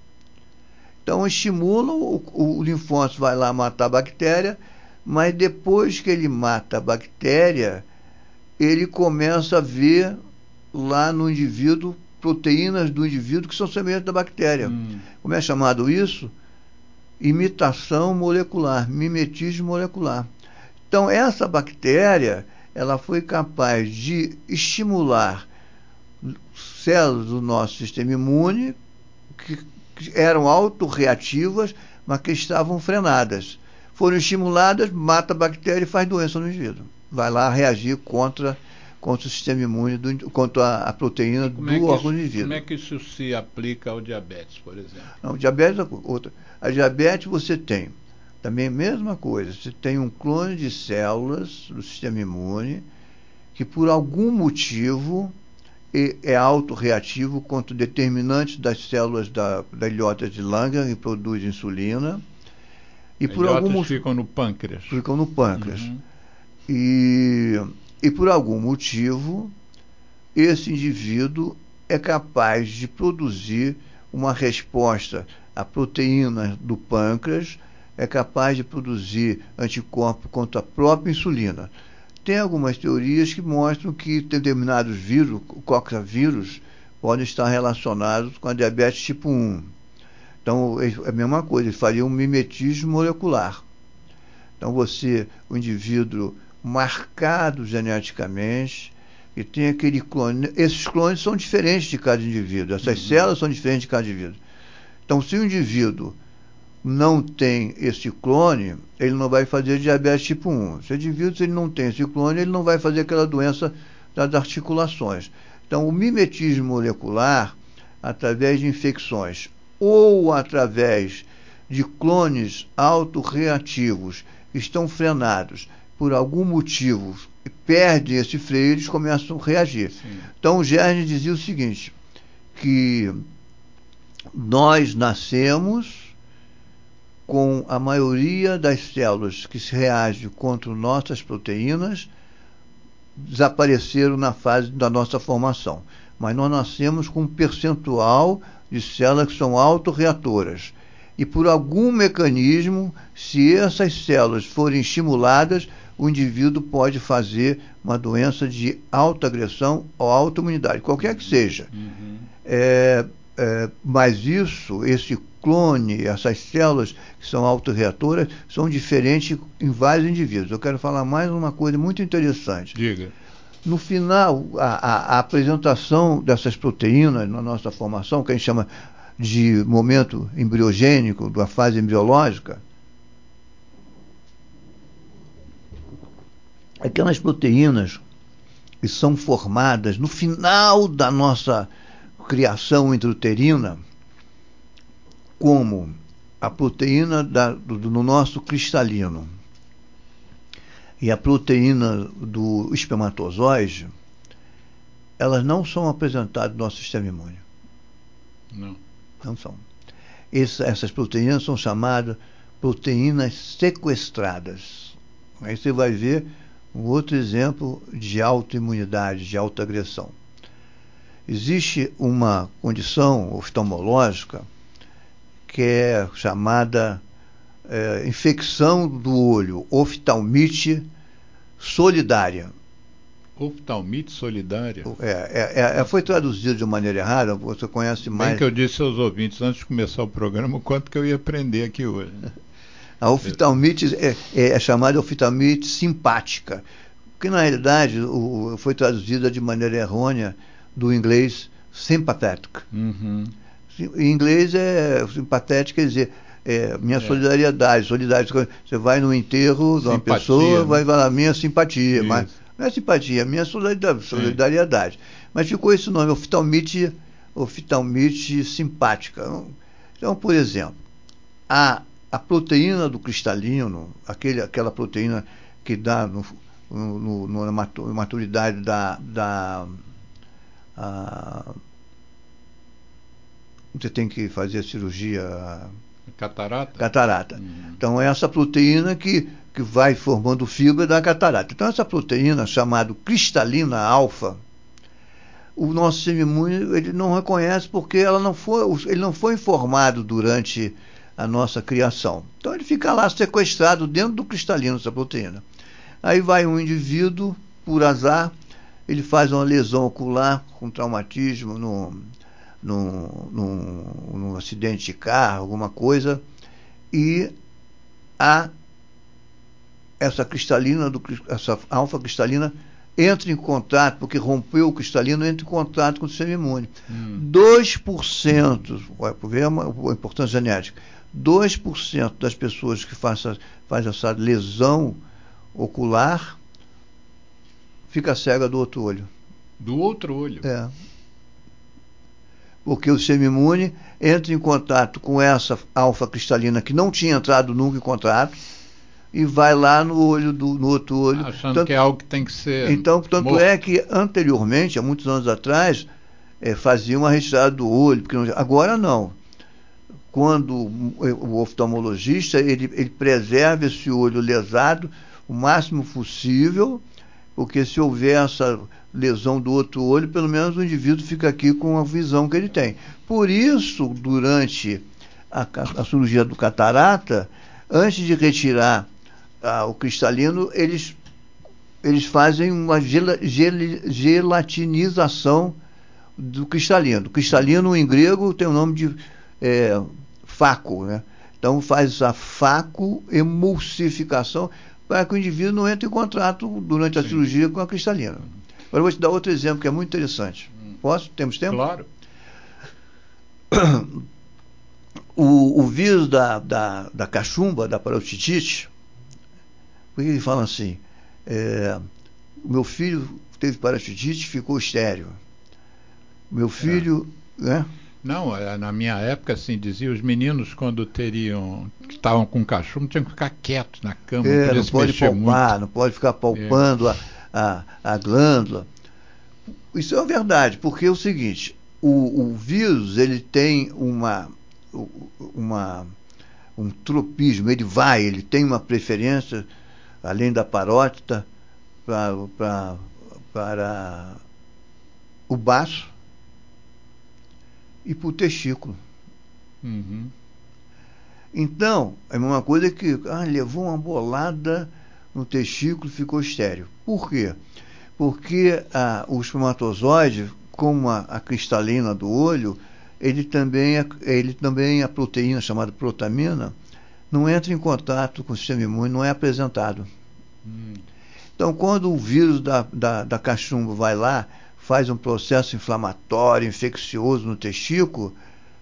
Então, estimulam, o linfócito vai lá matar a bactéria, mas depois que ele mata a bactéria, ele começa a ver lá no indivíduo proteínas do indivíduo que são semelhantes da bactéria. Como é chamado isso? Imitação molecular, mimetismo molecular. Então, essa bactéria, ela foi capaz de estimular células do nosso sistema imune que eram autorreativas, mas que estavam frenadas. Foram estimuladas, mata a bactéria e faz doença no indivíduo. vai lá reagir contra o sistema imune, contra a proteína do órgão indivíduo. Como é que isso se aplica ao diabetes, por exemplo? Não, diabetes é outra. A diabetes você tem também a mesma coisa. Você tem um clone de células do sistema imune que por algum motivo é autorreativo contra determinantes das células da ilhota de Langerhans que produz insulina. E por algum motivo ficam no pâncreas. Ficam no pâncreas. Uhum. E por algum motivo, esse indivíduo é capaz de produzir uma resposta à proteína do pâncreas, é capaz de produzir anticorpos contra a própria insulina. Tem algumas teorias que mostram que determinados vírus, coxavírus, podem estar relacionados com a diabetes tipo 1. Então, é a mesma coisa, ele faria um mimetismo molecular. Então, o indivíduo marcado geneticamente, e tem aquele clone. Esses clones são diferentes de cada indivíduo, essas células são diferentes de cada indivíduo. Então, se o indivíduo não tem esse clone, ele não vai fazer diabetes tipo 1. Se ele não tem esse clone, ele não vai fazer aquela doença das articulações. Então, o mimetismo molecular, através de infecções ou através de clones autorreativos que estão frenados por algum motivo, perdem esse freio, eles começam a reagir. Sim. Então, o Gernes dizia o seguinte, que nós nascemos com a maioria das células que se reagem contra nossas proteínas desapareceram na fase da nossa formação. Mas nós nascemos com um percentual de células que são autorreatoras. E por algum mecanismo, se essas células forem estimuladas, o indivíduo pode fazer uma doença de alta agressão ou autoimunidade, qualquer que seja. Uhum. Mas esse clone, essas células que são autorreatoras, são diferentes em vários indivíduos. Eu quero falar mais uma coisa muito interessante. Diga. No final, a apresentação dessas proteínas na nossa formação, que a gente chama de momento embriogênico, da fase embriológica, aquelas proteínas que são formadas no final da nossa criação intrauterina, como a proteína do nosso cristalino e a proteína do espermatozoide, elas não são apresentadas no nosso sistema imune. Não são. Essas proteínas são chamadas proteínas sequestradas. Aí você vai ver um outro exemplo de autoimunidade, de autoagressão. Existe uma condição oftalmológica que é chamada infecção do olho, oftalmite solidária. Oftalmite solidária? Foi traduzido de maneira errada, você conhece mais. Bem que eu disse aos ouvintes antes de começar o programa o quanto que eu ia aprender aqui hoje. A oftalmite é chamada oftalmite simpática, que na realidade foi traduzida de maneira errônea do inglês sympathetic. Uhum. Em inglês simpatética, quer dizer, minha solidariedade. Você vai no enterro de uma pessoa, né? Vai falar minha simpatia, isso. Mas não é simpatia, é minha solidariedade. Mas ficou esse nome, oftalmite simpática. Então, por exemplo, a proteína do cristalino, aquela proteína que dá na maturidade você tem que fazer a cirurgia catarata. Então é essa proteína que vai formando fibra da catarata. Então essa proteína chamada cristalina alfa, o nosso sistema imune ele não reconhece porque ele não foi informado durante a nossa criação. Então ele fica lá sequestrado dentro do cristalino, essa proteína. Aí vai um indivíduo, por azar, ele faz uma lesão ocular com traumatismo num acidente de carro, alguma coisa, e essa alfa cristalina entra em contato, porque rompeu o cristalino, entra em contato com o sistema imune. 2%, por ver a importância genética, 2% das pessoas que faz essa lesão ocular fica cega do outro olho. Do outro olho? É. Porque o sistema imune entra em contato com essa alfa-cristalina que não tinha entrado nunca em contato e vai lá no olho no outro olho. Achando que é algo que tem que ser. Então, tanto morto. é que anteriormente, há muitos anos atrás, fazia uma retirada do olho, porque agora não. Quando o oftalmologista ele preserva esse olho lesado o máximo possível, porque se houver essa lesão do outro olho, pelo menos o indivíduo fica aqui com a visão que ele tem. Por isso, durante a cirurgia do catarata, antes de retirar o cristalino, eles fazem uma gelatinização do cristalino. O cristalino, em grego, tem o nome de faco, né? Então faz a facoemulsificação para que o indivíduo não entre em contato durante a cirurgia com a cristalina. Agora eu vou te dar outro exemplo que é muito interessante. Posso? Temos tempo? Claro. O vírus da cachumba, da parotitite, por que ele fala assim? O meu filho teve parotitite, ficou estéril. Meu filho, né? Não, na minha época, assim, dizia, os meninos quando que estavam com cachumba, tinham que ficar quietos na cama, não podia não se pode mexer palpar, muito. não pode ficar palpando a glândula. Isso é verdade, porque é o seguinte, o vírus, ele tem um tropismo, ele tem uma preferência, além da parótida, para o baço e para o testículo. Uhum. Então, é a mesma coisa que levou uma bolada no testículo e ficou estéril. Por quê? Porque o espermatozoide, como a cristalina do olho, ele também, a proteína chamada protamina, não entra em contato com o sistema imune, não é apresentado. Então, quando o vírus da cachumba vai lá, faz um processo inflamatório, infeccioso no testículo,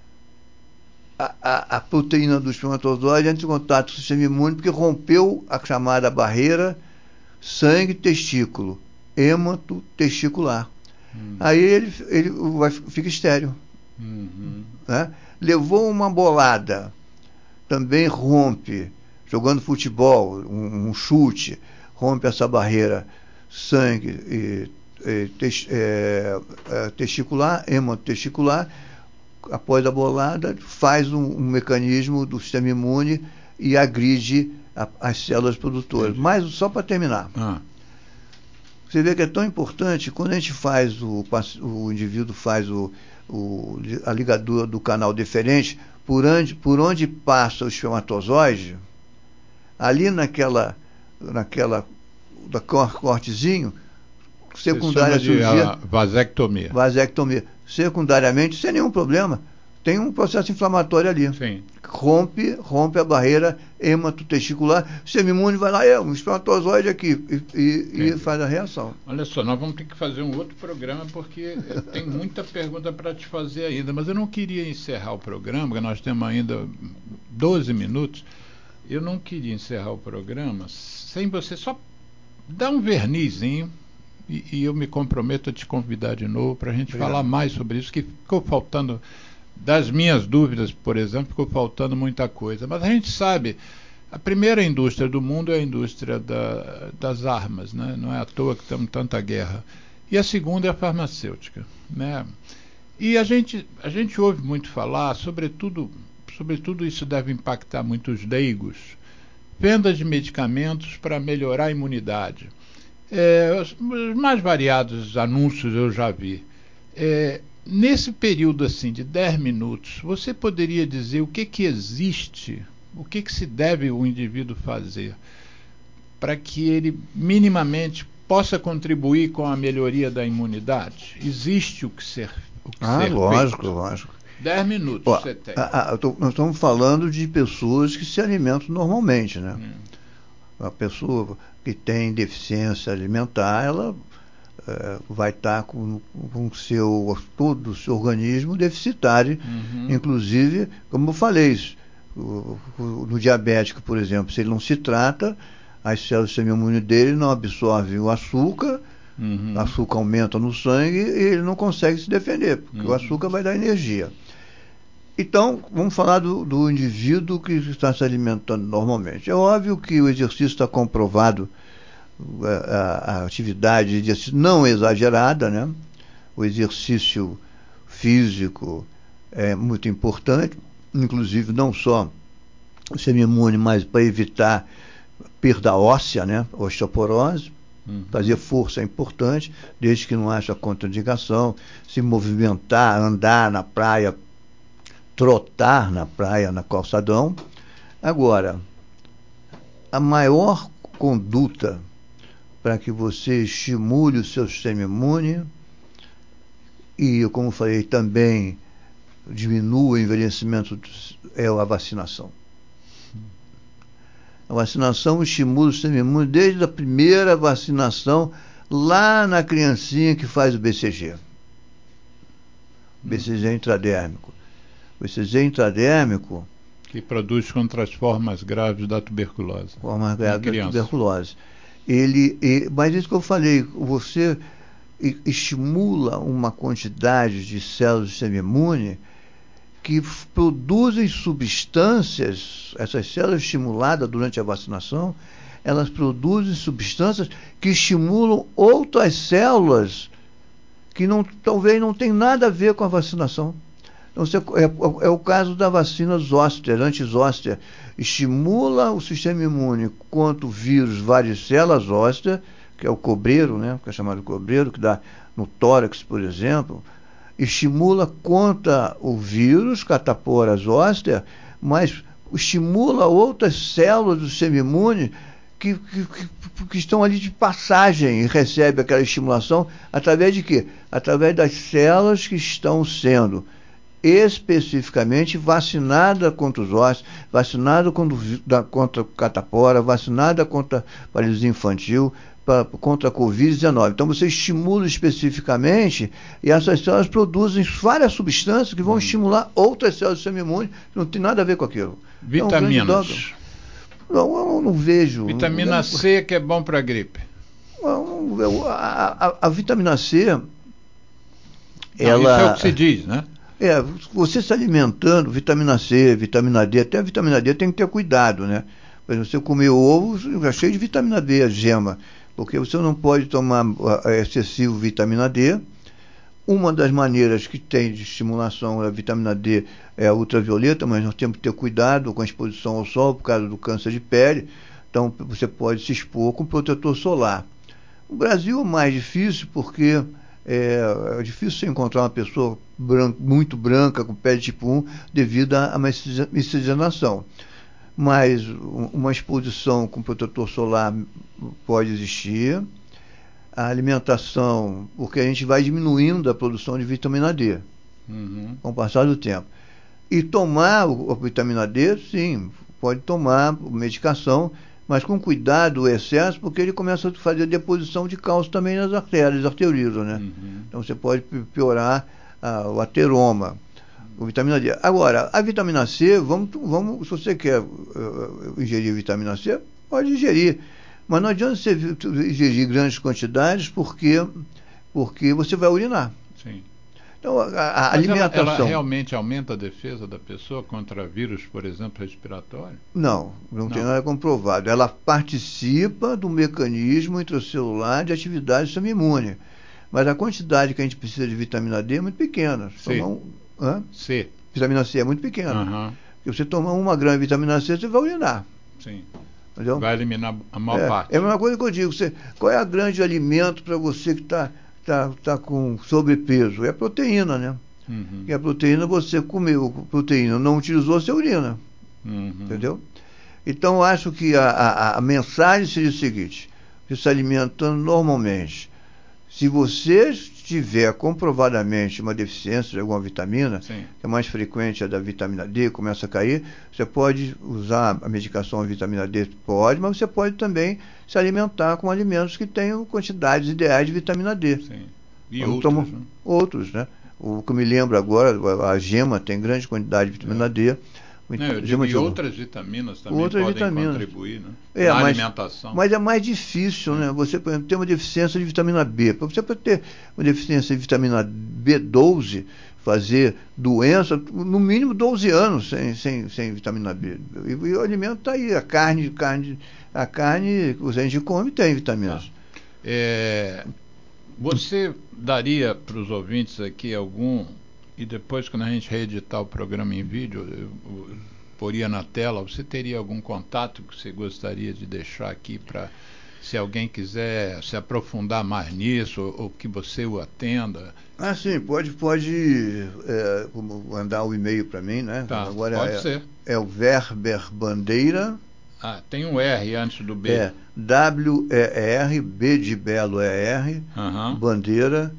a proteína do espermatozoide entra em contato com o sistema imune porque rompeu a chamada barreira sangue-testículo, êmato testicular. Aí ele fica estéril. Né? Levou uma bolada, também rompe, jogando futebol, um chute, rompe essa barreira sangue testicular, êmato testicular. Após a bolada, faz um mecanismo do sistema imune e agride as células produtoras. Mas só para terminar, você vê que é tão importante, quando a gente faz, o indivíduo faz a ligadura do canal deferente, por onde passa o espermatozoide, ali naquela cortezinho, secundária à cirurgia, vasectomia. Secundariamente, sem nenhum problema, tem um processo inflamatório ali. Sim. Rompe a barreira hematotesticular, o sistema imune vai lá, um espermatozoide aqui, e faz a reação. Olha só, nós vamos ter que fazer um outro programa, porque tem muita pergunta para te fazer ainda, mas eu não queria encerrar o programa, porque nós temos ainda 12 minutos, eu não queria encerrar o programa sem você só dar um vernizinho, e eu me comprometo a te convidar de novo para a gente falar mais sobre isso, que ficou faltando, das minhas dúvidas, por exemplo, ficou faltando muita coisa. Mas a gente sabe, a primeira indústria do mundo é a indústria das armas, né? Não é à toa que temos tanta guerra. E a segunda é a farmacêutica, né? E a gente ouve muito falar, sobretudo isso deve impactar muitos leigos, venda de medicamentos para melhorar a imunidade. Os mais variados anúncios eu já vi. Nesse período assim de 10 minutos, você poderia dizer o que existe, o que se deve o indivíduo fazer para que ele minimamente possa contribuir com a melhoria da imunidade? Existe o que ser lógico, feito? Lógico. 10 minutos você tem. Nós estamos falando de pessoas que se alimentam normalmente, né? A pessoa que tem deficiência alimentar, ela vai estar com todo o seu organismo deficitário. Inclusive, como eu falei, no diabético, por exemplo, se ele não se trata, as células do sistema imune dele não absorvem o açúcar O açúcar aumenta no sangue e ele não consegue se defender, porque o açúcar vai dar energia. Então, vamos falar do indivíduo que está se alimentando normalmente. É óbvio que o exercício está comprovado, a atividade de exercício não exagerada, né? O exercício físico é muito importante, inclusive não só o sistema imune, mas para evitar perda óssea, né? Osteoporose. Fazer força é importante, desde que não haja contraindicação, se movimentar, andar na praia, trotar na praia, na calçadão. Agora, a maior conduta para que você estimule o seu sistema imune e, como falei, também diminua o envelhecimento é a vacinação. A vacinação estimula o sistema imune desde a primeira vacinação lá na criancinha que faz o BCG. BCG intradérmico. O BCG intradérmico que produz contra as formas graves da tuberculose. Formas graves da tuberculose. Mas isso que eu falei, você estimula uma quantidade de células do sistema imune que produzem substâncias, essas células estimuladas durante a vacinação, elas produzem substâncias que estimulam outras células que talvez não tenham nada a ver com a vacinação. Então, é o caso da vacina zoster, anti-zoster. Estimula o sistema imune contra o vírus varicela zoster, que é o cobreiro, né, que é chamado cobreiro, que dá no tórax, por exemplo. Estimula contra o vírus catapora zoster, mas estimula outras células do sistema imune que estão ali de passagem e recebe aquela estimulação através de quê? Através das células que estão sendo especificamente vacinada contra os ossos, vacinada contra catapora, vacinada contra paralisia infantil, contra a Covid-19. Então você estimula especificamente e essas células produzem várias substâncias que vão estimular outras células do sistema imune que não tem nada a ver com aquilo. Vitaminas. Eu não vejo. Vitamina C que é bom para a gripe. A vitamina C, isso é o que se diz, né? Você se alimentando, vitamina C, vitamina D, até a vitamina D tem que ter cuidado, né? Por exemplo, você comer ovo, já cheio de vitamina D, a gema, porque você não pode tomar excessivo vitamina D. Uma das maneiras que tem de estimulação da vitamina D é a ultravioleta, mas nós temos que ter cuidado com a exposição ao sol por causa do câncer de pele. Então, você pode se expor com protetor solar. No Brasil é mais difícil porque é difícil você encontrar uma pessoa muito branca, com pele tipo 1, devido à miscigenação. Mas uma exposição com protetor solar pode existir. A alimentação, porque a gente vai diminuindo a produção de vitamina D com o passar do tempo. E tomar a vitamina D, sim, pode tomar medicação, mas com cuidado o excesso, porque ele começa a fazer deposição de cálcio também nas artérias, arteriosas, né? Então você pode piorar o ateroma, com vitamina D. Agora, a vitamina C, se você quer ingerir vitamina C, pode ingerir. Mas não adianta você ingerir grandes quantidades porque você vai urinar. Sim. Então, a alimentação... Ela realmente aumenta a defesa da pessoa contra vírus, por exemplo, respiratório? Não tem nada comprovado. Ela participa do mecanismo intracelular de atividade do sistema imune. Mas a quantidade que a gente precisa de vitamina D é muito pequena. C. Vitamina C é muito pequena. Se você tomar 1 grama de vitamina C, você vai urinar. Sim. Entendeu? Vai eliminar a maior parte. É a mesma coisa que eu digo. Qual é o grande alimento para você que está com sobrepeso? É a proteína, né? E a proteína, você comeu proteína, não utilizou, você urina. Entendeu? Então, eu acho que a mensagem seria o seguinte: você se alimentando normalmente. Se você tiver comprovadamente uma deficiência de alguma vitamina, que é mais frequente a da vitamina D, começa a cair, você pode usar a medicação de vitamina D, pode, mas você pode também se alimentar com alimentos que tenham quantidades ideais de vitamina D. Sim. E outros, outros, né? O que eu me lembro agora, a gema tem grande quantidade de vitamina D, E outras vitaminas também podem contribuir, né? Na alimentação. Mas é mais difícil, né? Você, por exemplo, tem uma deficiência de vitamina B. Para você ter uma deficiência de vitamina B12, fazer doença, no mínimo 12 anos sem vitamina B. E o alimento está aí, a carne que a gente come tem vitaminas. Você daria para os ouvintes aqui algum, e depois quando a gente reeditar o programa em vídeo, eu poria na tela, você teria algum contato que você gostaria de deixar aqui para, se alguém quiser se aprofundar mais nisso, ou que você o atenda? Sim, pode mandar o e-mail para mim, né? Tá, agora pode ser. É o Werber Bandeira. Tem um R antes do B. WER, B de Belo ER, Bandeira,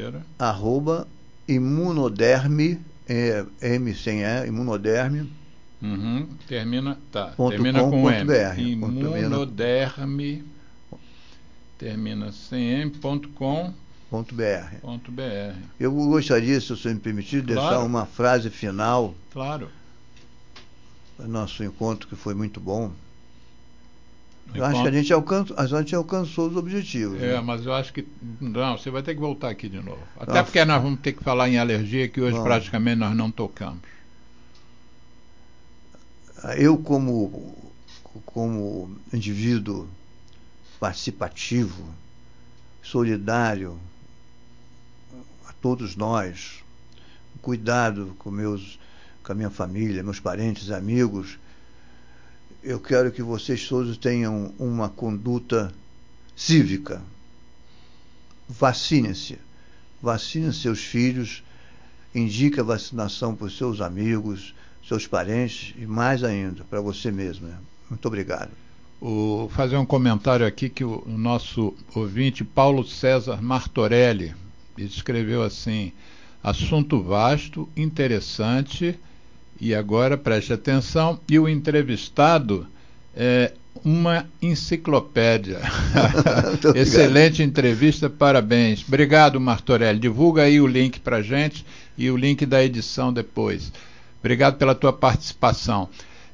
@Imunoderme, M sem E, Imunoderme. Termina com M. Imunoderme, termina sem M.com.br. Eu gostaria, se você me permitir, deixar uma frase final. Claro. Para nosso encontro, que foi muito bom. Eu acho que a gente alcançou os objetivos. Né? Mas eu acho que... Não, você vai ter que voltar aqui de novo. Até porque nós vamos ter que falar em alergia, que hoje praticamente nós não tocamos. Eu, como indivíduo participativo, solidário a todos nós, cuidado com a minha família, meus parentes, amigos, eu quero que vocês todos tenham uma conduta cívica. Vacinem-se. Vacinem seus filhos, indique a vacinação para os seus amigos, seus parentes e mais ainda, para você mesmo. Né? Muito obrigado. Vou fazer um comentário aqui que o nosso ouvinte, Paulo César Martorelli, escreveu assim: assunto vasto, interessante, e agora preste atenção, e o entrevistado é uma enciclopédia. Excelente entrevista, parabéns. Obrigado, Martorelli. Divulga aí o link para a gente e o link da edição depois. Obrigado pela tua participação.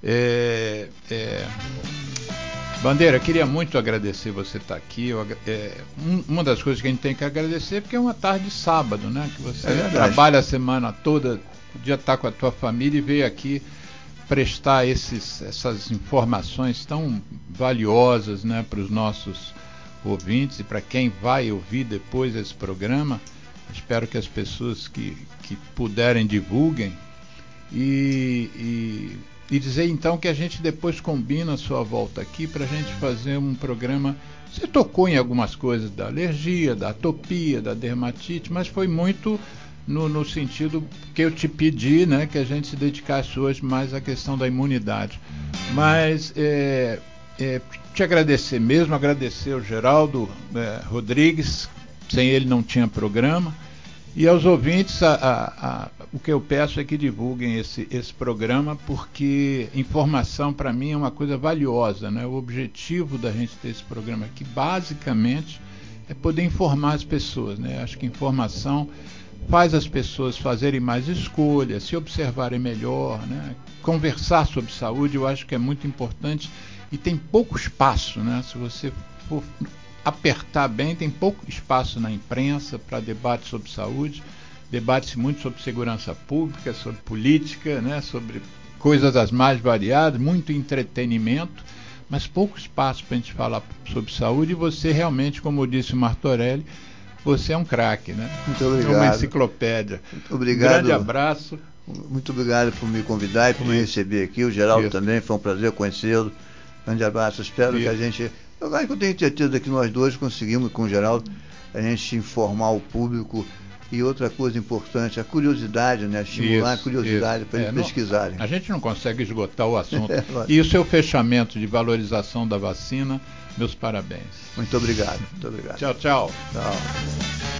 Bandeira, queria muito agradecer você estar aqui. Uma das coisas que a gente tem que agradecer é porque é uma tarde de sábado, né? Que você trabalha a semana toda, podia estar com a tua família e veio aqui prestar essas informações tão valiosas, né, para os nossos ouvintes e para quem vai ouvir depois esse programa. Espero que as pessoas que puderem divulguem e dizer então que a gente depois combina a sua volta aqui para a gente fazer um programa. Você tocou em algumas coisas da alergia, da atopia, da dermatite, mas foi muito no sentido que eu te pedi, né, que a gente se dedicasse hoje mais à questão da imunidade. Mas te agradecer mesmo, agradecer ao Geraldo Rodrigues, sem ele não tinha programa, e aos ouvintes, o que eu peço é que divulguem esse programa, porque informação para mim é uma coisa valiosa, né? O objetivo da gente ter esse programa aqui, basicamente, é poder informar as pessoas, né? Acho que informação faz as pessoas fazerem mais escolhas, se observarem melhor, né? Conversar sobre saúde, eu acho que é muito importante e tem pouco espaço, né? Se você for apertar bem, tem pouco espaço na imprensa para debate sobre saúde, debate-se muito sobre segurança pública, sobre política, né? Sobre coisas das mais variadas, muito entretenimento, mas pouco espaço para a gente falar sobre saúde. E você realmente, como disse o Martorelli, você é um craque, né? Muito obrigado. É uma enciclopédia. Muito obrigado. Um grande abraço. Muito obrigado por me convidar e por me receber aqui. O Geraldo também, foi um prazer conhecê-lo. Grande abraço. Espero que a gente... Eu tenho certeza que nós dois conseguimos, com o Geraldo, a gente informar o público. E outra coisa importante, a curiosidade, né? Estimular a curiosidade para eles pesquisarem. A gente não consegue esgotar o assunto. E o seu fechamento de valorização da vacina, meus parabéns. Muito obrigado. Muito obrigado. Tchau, tchau. Tchau.